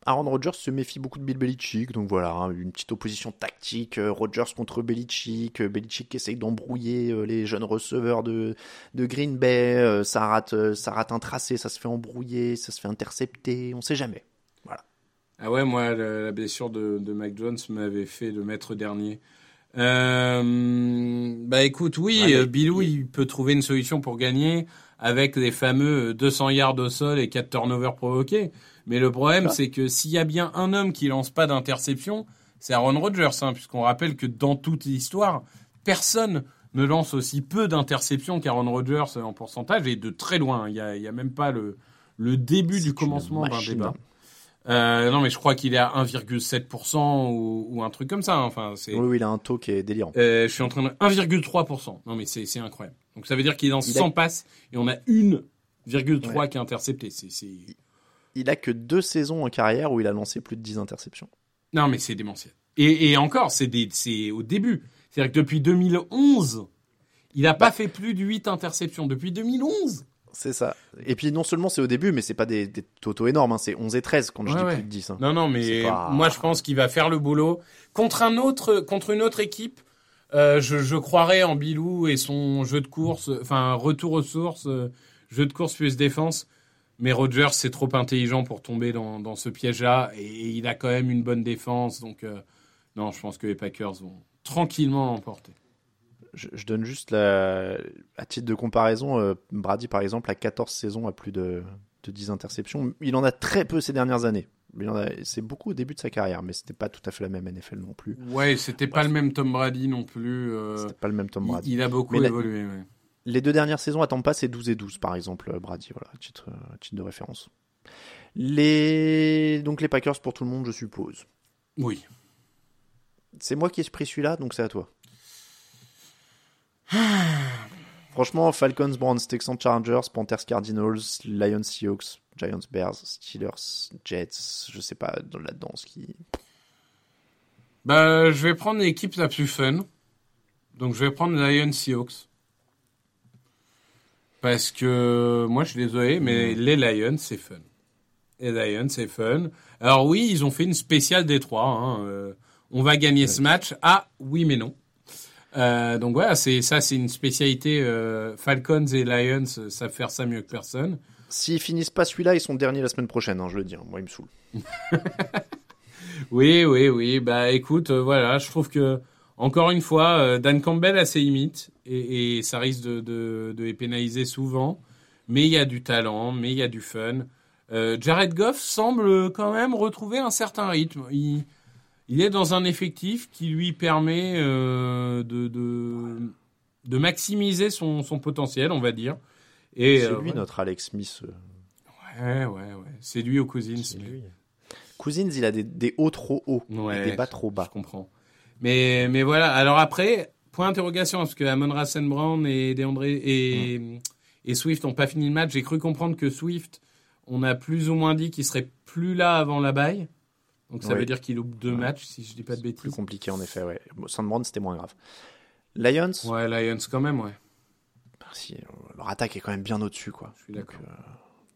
Aaron Rodgers se méfie beaucoup de Bill Belichick, donc voilà, hein, une petite opposition tactique, euh, Rodgers contre Belichick, euh, Belichick qui essaye d'embrouiller euh, les jeunes receveurs de, de Green Bay, euh, ça, rate, euh, ça rate un tracé, ça se fait embrouiller, ça se fait intercepter, on sait jamais. Voilà. Ah ouais, moi, la, la blessure de, de Mac Jones m'avait fait le maître dernier. Euh, bah écoute, oui, ouais, mais, Bilou, il... il peut trouver une solution pour gagner avec les fameux deux cents yards au sol et quatre turnovers provoqués. Mais le problème, ah. c'est que s'il y a bien un homme qui lance pas d'interception, c'est Aaron Rodgers, hein, puisqu'on rappelle que dans toute l'histoire, personne ne lance aussi peu d'interceptions qu'Aaron Rodgers en pourcentage, et de très loin. Il y a, il y a même pas le, le début c'est du commencement d'un débat. Euh, non, mais je crois qu'il est à un virgule sept pour cent ou, ou un truc comme ça. Enfin, c'est... Oui, oui, il a un taux qui est délirant. Euh, je suis en train de un virgule trois pour cent. Non, mais c'est, c'est incroyable. Donc ça veut dire qu'il est dans il cent a... passes et on a une virgule trois ouais. qui est interceptée. C'est, c'est... Il a que deux saisons en carrière où il a lancé plus de dix interceptions. Non, mais c'est démentiel. Et, et encore, c'est, des, c'est au début. C'est-à-dire que depuis deux mille onze, il n'a bah. pas fait plus de huit interceptions. Depuis deux mille onze. C'est ça. Et puis non seulement c'est au début, mais c'est pas des, des totaux énormes. Hein. C'est onze et treize quand je ouais, dis ouais. plus de dix. Hein. Non, non, mais pas... moi je pense qu'il va faire le boulot. Contre, un autre, contre une autre équipe, euh, je, je croirais en Bilou et son jeu de course, enfin retour aux sources, euh, jeu de course plus défense. Mais Rodgers, c'est trop intelligent pour tomber dans, dans ce piège-là. Et, et il a quand même une bonne défense. Donc, euh, non, je pense que les Packers vont tranquillement l'emporter. Je, je donne juste la, à titre de comparaison, euh, Brady, par exemple, a quatorze saisons à plus de, de dix interceptions. Il en a très peu ces dernières années. Il en a, c'est beaucoup au début de sa carrière, mais c'était pas tout à fait la même N F L non plus. Ouais, c'était Bref. pas le même Tom Brady non plus. Euh, c'était pas le même Tom Brady. Il, il a beaucoup mais évolué, la, ouais. Les deux dernières saisons à Tampa, c'est douze et douze, par exemple, Brady, voilà, à titre, à titre de référence. Les... Donc les Packers pour tout le monde, je suppose. Oui. C'est moi qui ai pris celui-là, donc c'est à toi. Franchement, Falcons, Browns, Texans, Chargers, Panthers, Cardinals, Lions, Seahawks, Giants, Bears, Steelers, Jets, je sais pas là-dedans ce qui... Bah, je vais prendre l'équipe la plus fun. Donc je vais prendre Lions, Seahawks. Parce que, moi je suis désolé, mais mmh. les Lions, c'est fun. Les Lions, c'est fun. Alors oui, ils ont fait une spéciale Détroit. Hein. Euh, on va gagner ouais. ce match. Ah, oui, mais non. Euh, donc voilà, c'est, ça c'est une spécialité. Euh, Falcons et Lions savent faire ça mieux que personne. S'ils finissent pas celui-là, ils sont derniers la semaine prochaine, hein, je le dis. Hein. Moi, il me saoule. oui, oui, oui. Bah écoute, euh, voilà, je trouve que... Encore une fois, euh, Dan Campbell a ses limites et, et ça risque de, de, de les pénaliser souvent. Mais il y a du talent, mais il y a du fun. Euh, Jared Goff semble quand même retrouver un certain rythme. Il, il est dans un effectif qui lui permet euh, de, de, de maximiser son, son potentiel, on va dire. Et, c'est euh, lui ouais. notre Alex Smith. Ouais, ouais, ouais. C'est lui aux Cousins. C'est lui. Cousins, il a des, des hauts trop hauts ouais, et des bas trop bas. Je comprends. Mais, mais voilà. Alors après, point d'interrogation, parce que Amon-Ra Saint Brown et DeAndre et, mmh. et Swift n'ont pas fini le match. J'ai cru comprendre que Swift, on a plus ou moins dit qu'il serait plus là avant la bye. Donc ça oui. veut dire qu'il loupe deux ouais. matchs, si je dis pas de bêtises. C'est plus compliqué en effet, ouais. Saint Brown, c'était moins grave. Lions. Ouais, Lions quand même, ouais. Si, leur attaque est quand même bien au-dessus, quoi. Je suis d'accord. Donc, euh...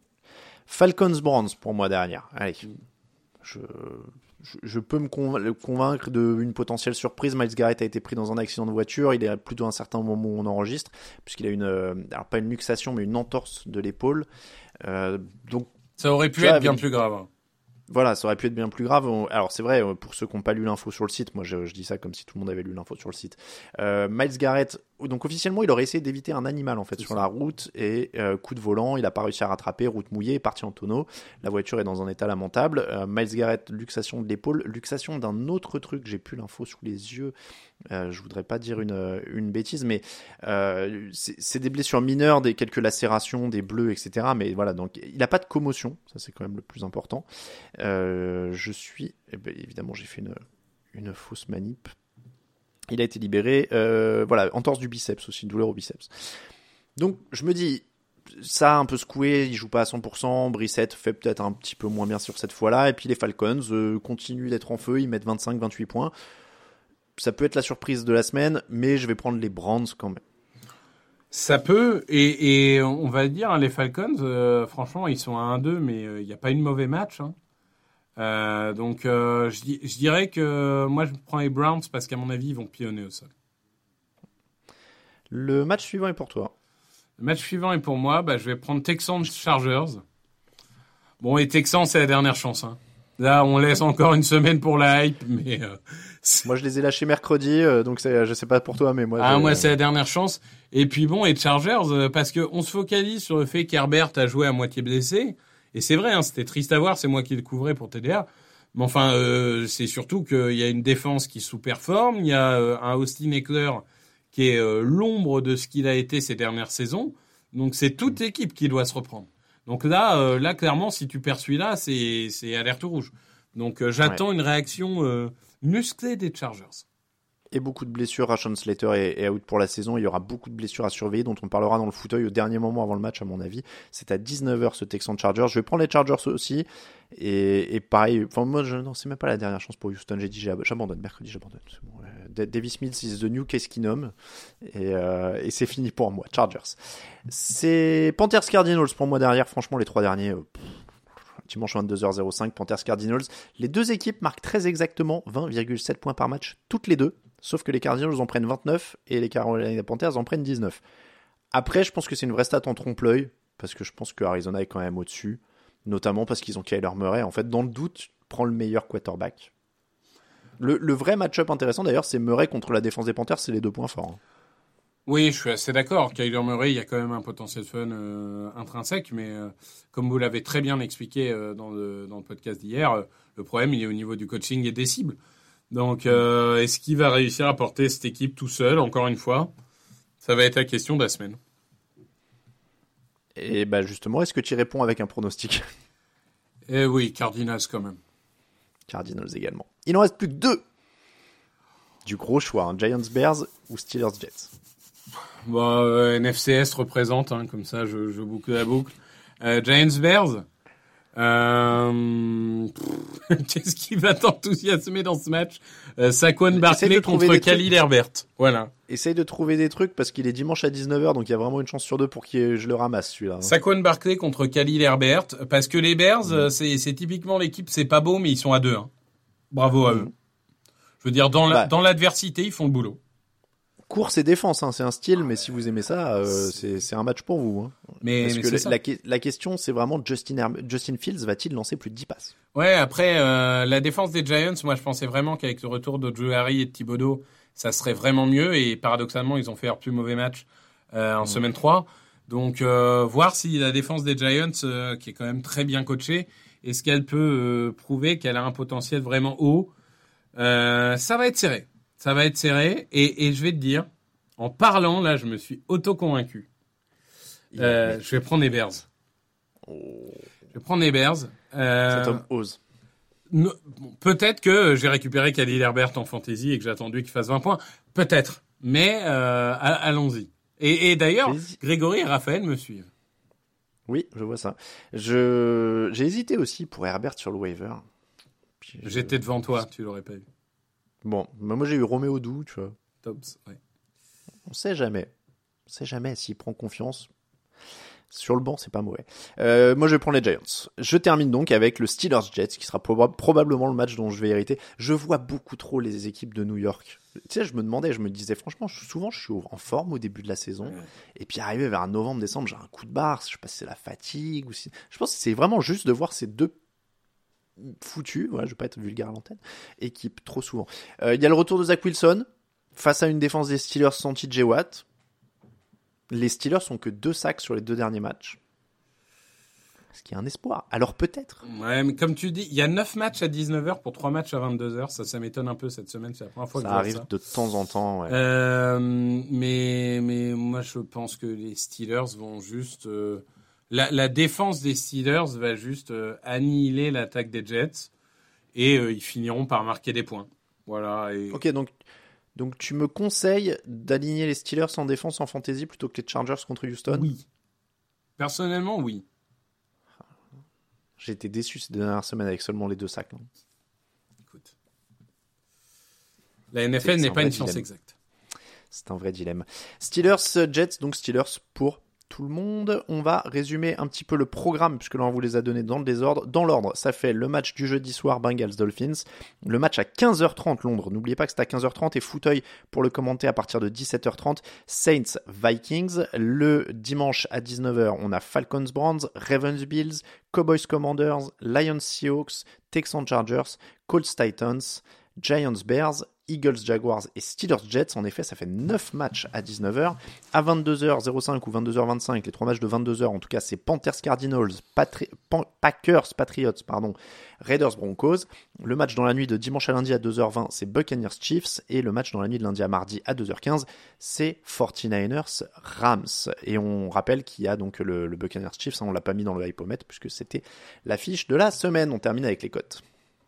Falcons Browns pour moi derrière. Allez. Je... Je, je peux me convaincre d'une potentielle surprise. Myles Garrett a été pris dans un accident de voiture. Il est plutôt à un certain moment où on enregistre, puisqu'il a une, euh, alors pas une luxation, mais une entorse de l'épaule. Euh, donc ça aurait pu être bien plus grave. Voilà, ça aurait pu être bien plus grave. Alors c'est vrai, pour ceux qui n'ont pas lu l'info sur le site, moi je, je dis ça comme si tout le monde avait lu l'info sur le site. Euh, Myles Garrett, donc officiellement il aurait essayé d'éviter un animal en fait c'est sur ça. La route et euh, coup de volant, il n'a pas réussi à rattraper, route mouillée, parti en tonneau. La voiture est dans un état lamentable. Euh, Myles Garrett, luxation de l'épaule, luxation d'un autre truc, j'ai plus l'info sous les yeux. Euh, je voudrais pas dire une, une bêtise, mais euh, c'est, c'est des blessures mineures, des quelques lacérations, des bleus, et cetera. Mais voilà, donc il n'a pas de commotion, ça c'est quand même le plus important. Euh, je suis, eh ben, évidemment, j'ai fait une, une fausse manip. Il a été libéré, euh, voilà, entorse du biceps aussi, une douleur au biceps. Donc je me dis, ça a un peu secoué, il joue pas à cent pour cent, Brissett fait peut-être un petit peu moins bien sur cette fois-là, et puis les Falcons euh, continuent d'être en feu, ils mettent vingt-cinq vingt-huit points. Ça peut être la surprise de la semaine, mais je vais prendre les Browns quand même. Ça peut, et, et on va dire, hein, les Falcons, euh, franchement, ils sont à un deux, mais il euh, n'y a pas eu de mauvais match. Hein. Euh, donc, euh, je, je dirais que moi, je prends les Browns parce qu'à mon avis, ils vont pionner au sol. Le match suivant est pour toi. Le match suivant est pour moi. Bah, je vais prendre Texans-Chargers. Bon, et Texans, c'est la dernière chance. Hein. Là, on laisse encore une semaine pour la hype, mais... Euh, moi, je les ai lâchés mercredi, euh, donc c'est, je sais pas pour toi, mais moi... Ah, je... moi, c'est la dernière chance. Et puis bon, et Chargers, euh, parce qu'on se focalise sur le fait qu'Herbert a joué à moitié blessé. Et c'est vrai, hein, c'était triste à voir, c'est moi qui le couvrais pour T D A. Mais enfin, euh, c'est surtout qu'il y a une défense qui sous-performe, il y a euh, un Austin Eckler qui est euh, l'ombre de ce qu'il a été ces dernières saisons. Donc c'est toute l'équipe qui doit se reprendre. Donc là, euh, là clairement, si tu perds celui-là, c'est, c'est alerte rouge. Donc euh, j'attends ouais. une réaction euh, musclée des Chargers. Et beaucoup de blessures. Rashawn Slater est, est out pour la saison. Il y aura beaucoup de blessures à surveiller, dont on parlera dans le fauteuil au dernier moment avant le match, à mon avis. C'est à dix-neuf heures ce Texans Chargers. Je vais prendre les Chargers aussi. Et, et pareil, enfin moi, je, non, c'est même pas la dernière chance pour Houston. J'ai dit, j'abandonne. Mercredi, j'abandonne. C'est bon. Euh, Davis Mills is the new Case Keenum. Et, euh, et c'est fini pour moi. Chargers. C'est Panthers Cardinals pour moi derrière. Franchement, les trois derniers. Euh, pff, dimanche vingt-deux heures cinq, Panthers Cardinals. Les deux équipes marquent très exactement vingt virgule sept points par match, toutes les deux. Sauf que les Cardinals en prennent vingt-neuf et les Carolina Panthers en prennent dix-neuf. Après, je pense que c'est une vraie stat en trompe-l'œil, parce que je pense que Arizona est quand même au-dessus, notamment parce qu'ils ont Kyler Murray. En fait, dans le doute, prends le meilleur quarterback. Le, le vrai match-up intéressant, d'ailleurs, c'est Murray contre la défense des Panthers, c'est les deux points forts. Hein. Oui, je suis assez d'accord. Kyler Murray, il y a quand même un potentiel fun euh, intrinsèque, mais euh, comme vous l'avez très bien expliqué euh, dans, le, dans le podcast d'hier, euh, le problème, il est au niveau du coaching et des cibles. Donc, euh, est-ce qu'il va réussir à porter cette équipe tout seul, encore une fois ? Ça va être la question de la semaine. Et bah justement, est-ce que tu y réponds avec un pronostic ? Eh oui, Cardinals quand même. Cardinals également. Il n'en reste plus que deux. Du gros choix, hein. Giants Bears ou Steelers Jets. Bon, euh, N F C S représente, hein, comme ça je, je boucle la boucle. Euh, Giants Bears. Euh... Qu'est-ce qui va t'enthousiasmer dans ce match ? euh, Saquon Barkley contre Khalil Herbert. Voilà. Essaye de trouver des trucs parce qu'il est dimanche à dix-neuf heures, donc il y a vraiment une chance sur deux pour que je le ramasse celui-là. Saquon Barkley contre Khalil Herbert, parce que les Bears, mmh. c'est, c'est typiquement l'équipe, c'est pas beau, mais ils sont à deux. Hein. Bravo à mmh. eux. Je veux dire, dans, la, bah. dans l'adversité, ils font le boulot. Course et défense, hein, c'est un style, mais si vous aimez ça, euh, c'est, c'est un match pour vous. Hein. Mais, Parce mais que c'est la, la, la question, c'est vraiment Justin, Herb- Justin Fields va-t-il lancer plus de dix passes ? Ouais, après, euh, la défense des Giants, moi je pensais vraiment qu'avec le retour de Joe Harry et de Thibodeau, ça serait vraiment mieux. Et paradoxalement, ils ont fait leur plus mauvais match euh, en mmh. semaine trois. Donc, euh, voir si la défense des Giants, euh, qui est quand même très bien coachée, est-ce qu'elle peut euh, prouver qu'elle a un potentiel vraiment haut ? euh, Ça va être serré. Ça va être serré. Et, et je vais te dire, en parlant, là, je me suis auto-convaincu. Euh, je vais prendre les Bears. Oh. Je vais prendre les Bears. Euh, Cet homme ose. Ne, peut-être que j'ai récupéré Khalil Herbert en fantasy et que j'ai attendu qu'il fasse vingt points. Peut-être. Mais euh, allons-y. Et, et d'ailleurs, j'ai... Grégory et Raphaël me suivent. Oui, je vois ça. Je... J'ai hésité aussi pour Herbert sur le waiver. Puis je... J'étais devant toi, tu l'aurais pas vu. Bon, bah moi j'ai eu Roméo Doux, tu vois. Tops, ouais. On sait jamais. On sait jamais s'il prend confiance. Sur le banc, c'est pas mauvais. Euh, moi, je vais prendre les Giants. Je termine donc avec le Steelers-Jets, qui sera proba- probablement le match dont je vais hériter. Je vois beaucoup trop les équipes de New York. Tu sais, je me demandais, je me disais, franchement, souvent, je suis en forme au début de la saison. Ouais. Et puis, arrivé vers novembre, décembre, j'ai un coup de barre. Je sais pas si c'est la fatigue ou si... Je pense que c'est vraiment juste de voir ces deux foutus, voilà, je vais pas être vulgaire à l'antenne, équipes trop souvent. Il euh, y a le retour de Zach Wilson face à une défense des Steelers sans T J Watt. Les Steelers sont que deux sacs sur les deux derniers matchs. Est-ce qu'il y a un espoir ? Alors peut-être. Ouais, mais comme tu dis, il y a neuf matchs à dix-neuf heures pour trois matchs à vingt-deux heures. Ça, ça m'étonne un peu cette semaine. C'est la première fois ça que je vois arrive ça. de temps en temps. Ouais. Euh, mais, mais moi, je pense que les Steelers vont juste... Euh, la, la défense des Steelers va juste euh, annihiler l'attaque des Jets et euh, ils finiront par marquer des points. Voilà. Et... Ok, donc... Donc tu me conseilles d'aligner les Steelers en défense en fantasy plutôt que les Chargers contre Houston ? Oui. Personnellement, oui. J'ai été déçu ces dernières semaines avec seulement les deux sacs. Hein. Écoute. La N F L c'est, n'est c'est pas une dilemme. science exacte. C'est un vrai dilemme. Steelers, Jets, donc Steelers pour tout le monde. On va résumer un petit peu le programme, puisque là on vous les a donnés dans le désordre. Dans l'ordre, ça fait le match du jeudi soir Bengals-Dolphins, le match à quinze heures trente Londres, n'oubliez pas que c'est à quinze heures trente, et fauteuil pour le commenter à partir de dix-sept heures trente, Saints-Vikings. Le dimanche à dix-neuf heures, on a Falcons-Browns, Ravens-Bills, Cowboys-Commanders, Lions-Seahawks, Texans-Chargers, Colts-Titans, Giants-Bears, Eagles-Jaguars et Steelers-Jets. En effet, ça fait neuf matchs à dix-neuf heures. À vingt-deux heures cinq ou vingt-deux heures vingt-cinq, les trois matchs de vingt-deux heures, en tout cas, c'est Panthers-Cardinals, Patri- Pan- Packers-Patriots, pardon, Raiders-Broncos. Le match dans la nuit de dimanche à lundi à deux heures vingt, c'est Buccaneers-Chiefs. Et le match dans la nuit de lundi à mardi à deux heures quinze, c'est forty-niners-Rams. Et on rappelle qu'il y a donc le, le Buccaneers-Chiefs, hein, on l'a pas mis dans le hypomètre puisque c'était l'affiche de la semaine. On termine avec les cotes.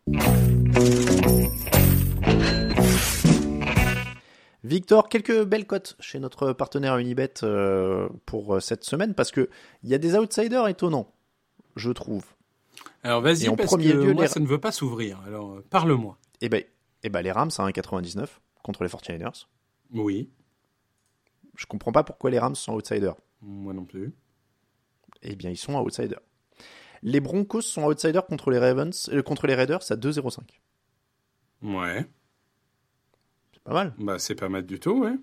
Victor, quelques belles cotes chez notre partenaire Unibet euh, pour cette semaine, parce qu'il y a des outsiders étonnants, je trouve. Alors vas-y, et en parce premier que lieu, moi les... ça ne veut pas s'ouvrir, alors euh, parle-moi. Eh ben, eh ben, les Rams à un virgule quatre-vingt-dix-neuf contre les forty-niners. Oui. Je comprends pas pourquoi les Rams sont outsiders. Moi non plus. Eh bien, ils sont outsiders. Les Broncos sont outsiders contre les Ravens, euh, contre les Raiders à deux virgule zéro cinq. Ouais. Pas mal. Bah, c'est pas mal du tout, ouais.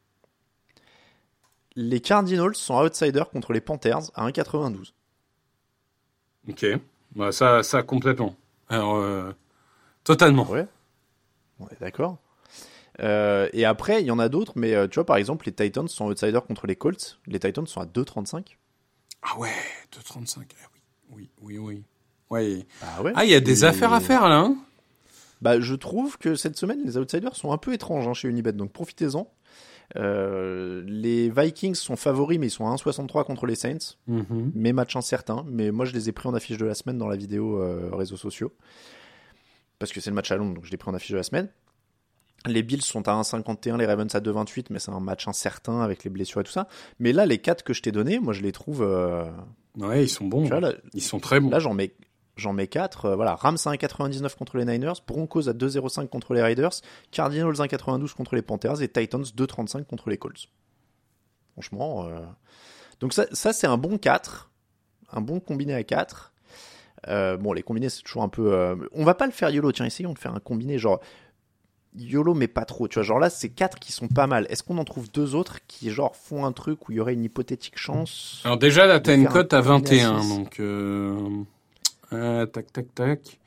Les Cardinals sont outsiders contre les Panthers à un virgule quatre-vingt-douze. Ok. Bah, ça, ça complètement. Alors, euh, totalement. Ouais. On est d'accord. Euh, et après, il y en a d'autres, mais euh, tu vois, par exemple, les Titans sont outsiders contre les Colts. Les Titans sont à deux virgule trente-cinq. Ah ouais, deux virgule trente-cinq. Ah oui, oui, oui, oui. Ouais. Ah ouais. Ah, il y a des et... affaires à faire, là, hein. Bah, je trouve que cette semaine, les outsiders sont un peu étranges hein, chez Unibet, donc profitez-en. Euh, les Vikings sont favoris, mais ils sont à un virgule soixante-trois contre les Saints. Mm-hmm. Mes matchs incertains, mais moi je les ai pris en affiche de la semaine dans la vidéo euh, réseaux sociaux. Parce que c'est le match à Londres, donc je l'ai pris en affiche de la semaine. Les Bills sont à un virgule cinquante et un, les Ravens à deux virgule vingt-huit, mais c'est un match incertain avec les blessures et tout ça. Mais là, les quatre que je t'ai donnés, moi je les trouve... Euh... Ouais, ils sont bons. Tu vois, là, ils sont très bons. Là, j'en mets... J'en mets quatre. Euh, voilà, Rams à un virgule quatre-vingt-dix-neuf contre les Niners, Broncos à deux virgule zéro cinq contre les Raiders, Cardinals un virgule quatre-vingt-douze contre les Panthers et Titans deux virgule trente-cinq contre les Colts. Franchement, euh... donc ça, ça c'est un bon quatre, un bon combiné à quatre. Euh, bon, les combinés c'est toujours un peu. Euh... On va pas le faire YOLO. Tiens, essayons de faire un combiné genre YOLO mais pas trop. Tu vois, genre là c'est quatre qui sont pas mal. Est-ce qu'on en trouve deux autres qui genre font un truc où il y aurait une hypothétique chance? Alors déjà là t'as une cote à vingt et un, donc. Euh... Euh, tac, tac, tac.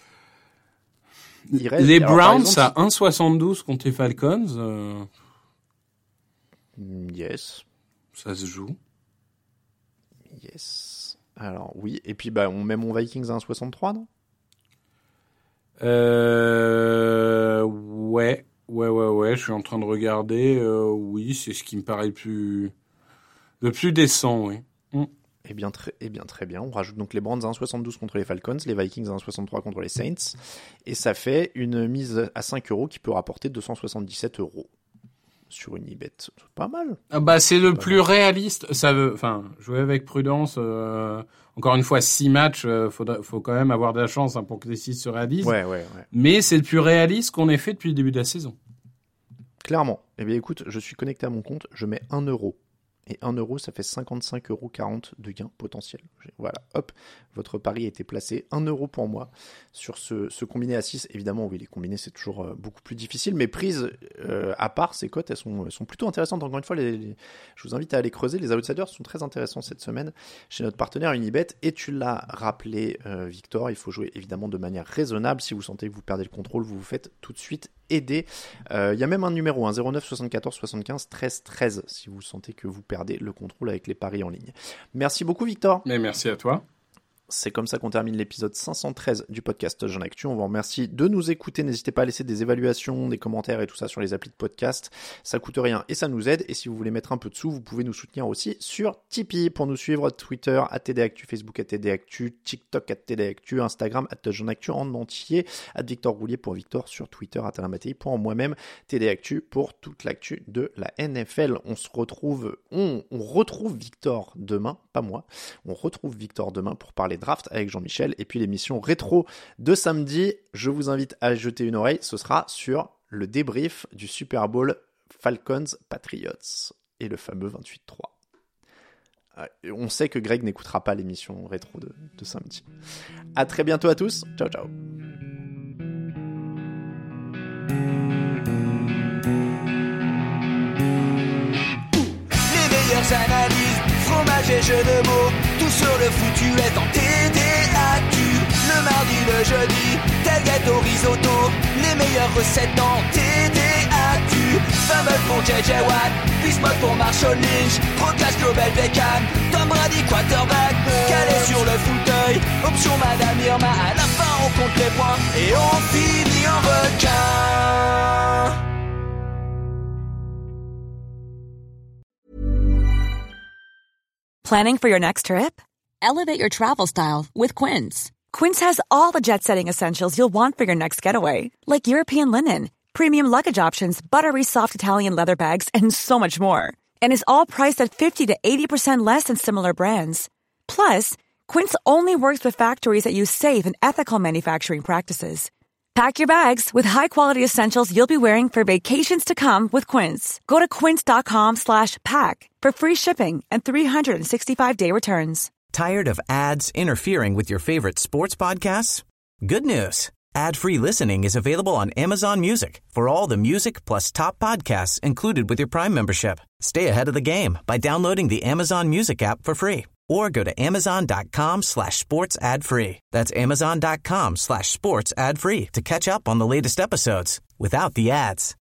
Reste, les alors, Browns exemple, à un virgule soixante-douze contre les Falcons. Euh... Yes. Ça se joue. Yes. Alors, oui. Et puis, bah, on met mon Vikings à un virgule soixante-trois, non? Euh... Ouais. Ouais, ouais, ouais. Je suis en train de regarder. Euh, oui, c'est ce qui me paraît le plus, le plus décent, oui. Mm. Eh bien, très, eh bien, très bien. On rajoute donc les Browns à un virgule soixante-douze contre les Falcons, les Vikings à un virgule soixante-trois contre les Saints. Et ça fait une mise à cinq euros qui peut rapporter deux cent soixante-dix-sept euros sur Unibet. C'est pas mal. Ah bah, c'est le pas plus mal. réaliste. Ça veut, enfin, jouer avec prudence. Euh, encore une fois, six matchs, euh, faut, faut quand même avoir de la chance hein, pour que les six se réalisent. Ouais, ouais, ouais. Mais c'est le plus réaliste qu'on ait fait depuis le début de la saison. Clairement. Eh bien, écoute, je suis connecté à mon compte, je mets un euro. Et un euro, ça fait cinquante-cinq euros quarante de gain potentiel. Voilà, hop, votre pari a été placé. un euro pour moi sur ce, ce combiné à six. Évidemment, oui, les combinés, c'est toujours euh, beaucoup plus difficile. Mais prises euh, à part, ces cotes, elles sont, elles sont plutôt intéressantes. Encore une fois, les, les, je vous invite à aller creuser. Les outsiders sont très intéressants cette semaine chez notre partenaire Unibet. Et tu l'as rappelé, euh, Victor, il faut jouer évidemment de manière raisonnable. Si vous sentez que vous perdez le contrôle, vous vous faites tout de suite aider. Il euh, y a même un numéro, hein, zéro neuf soixante-quatorze soixante-quinze treize treize, si vous sentez que vous perdez le contrôle avec les paris en ligne. Merci beaucoup, Victor. Mais merci à toi. C'est comme ça qu'on termine l'épisode cinq cent treize du podcast Jeune Actu. On vous remercie de nous écouter. N'hésitez pas à laisser des évaluations, des commentaires et tout ça sur les applis de podcast. Ça coûte rien et ça nous aide. Et si vous voulez mettre un peu de sous, vous pouvez nous soutenir aussi sur Tipeee. Pour nous suivre, Twitter, arobase T D Actu, Facebook, arobase T D Actu, TikTok, arobase T D Actu, Instagram, arobase Jeune Actu en entier, arobase Victor Roulier pour Victor sur Twitter, arobase Alain Mattei pour moi-même, T D Actu pour toute l'actu de la N F L. On se retrouve, on, on retrouve Victor demain, pas moi. On retrouve Victor demain pour parler draft avec Jean-Michel. Et puis l'émission rétro de samedi, je vous invite à jeter une oreille. Ce sera sur le débrief du Super Bowl Falcons Patriots et le fameux vingt-huit trois. on sait que Greg n'écoutera pas l'émission rétro de, de samedi. À très bientôt à tous. Ciao, ciao. Les meilleures analyses, fromage et jeux de mots, tout sur le foutu est en T D A Q. Le mardi, le jeudi, tailgate au risotto, les meilleures recettes en T D A Q. Fumble pour J J Watt, Bismuth pour Marshall Lynch, Procast Global Beckham, Tom Brady quarterback, calé sur le fauteuil, option Madame Irma, à la fin on compte les points et on finit en requin. Planning for your next trip? Elevate your travel style with Quince. Quince has all the jet-setting essentials you'll want for your next getaway, like European linen, premium luggage options, buttery soft Italian leather bags, and so much more. And is all priced at fifty to eighty percent less than similar brands. Plus, Quince only works with factories that use safe and ethical manufacturing practices. Pack your bags with high-quality essentials you'll be wearing for vacations to come with Quince. Go to quince.com slash pack for free shipping and three sixty-five day returns. Tired of ads interfering with your favorite sports podcasts? Good news. Ad-free listening is available on Amazon Music for all the music plus top podcasts included with your Prime membership. Stay ahead of the game by downloading the Amazon Music app for free or go to amazon.com slash sports ad free. That's amazon.com slash sports ad free to catch up on the latest episodes without the ads.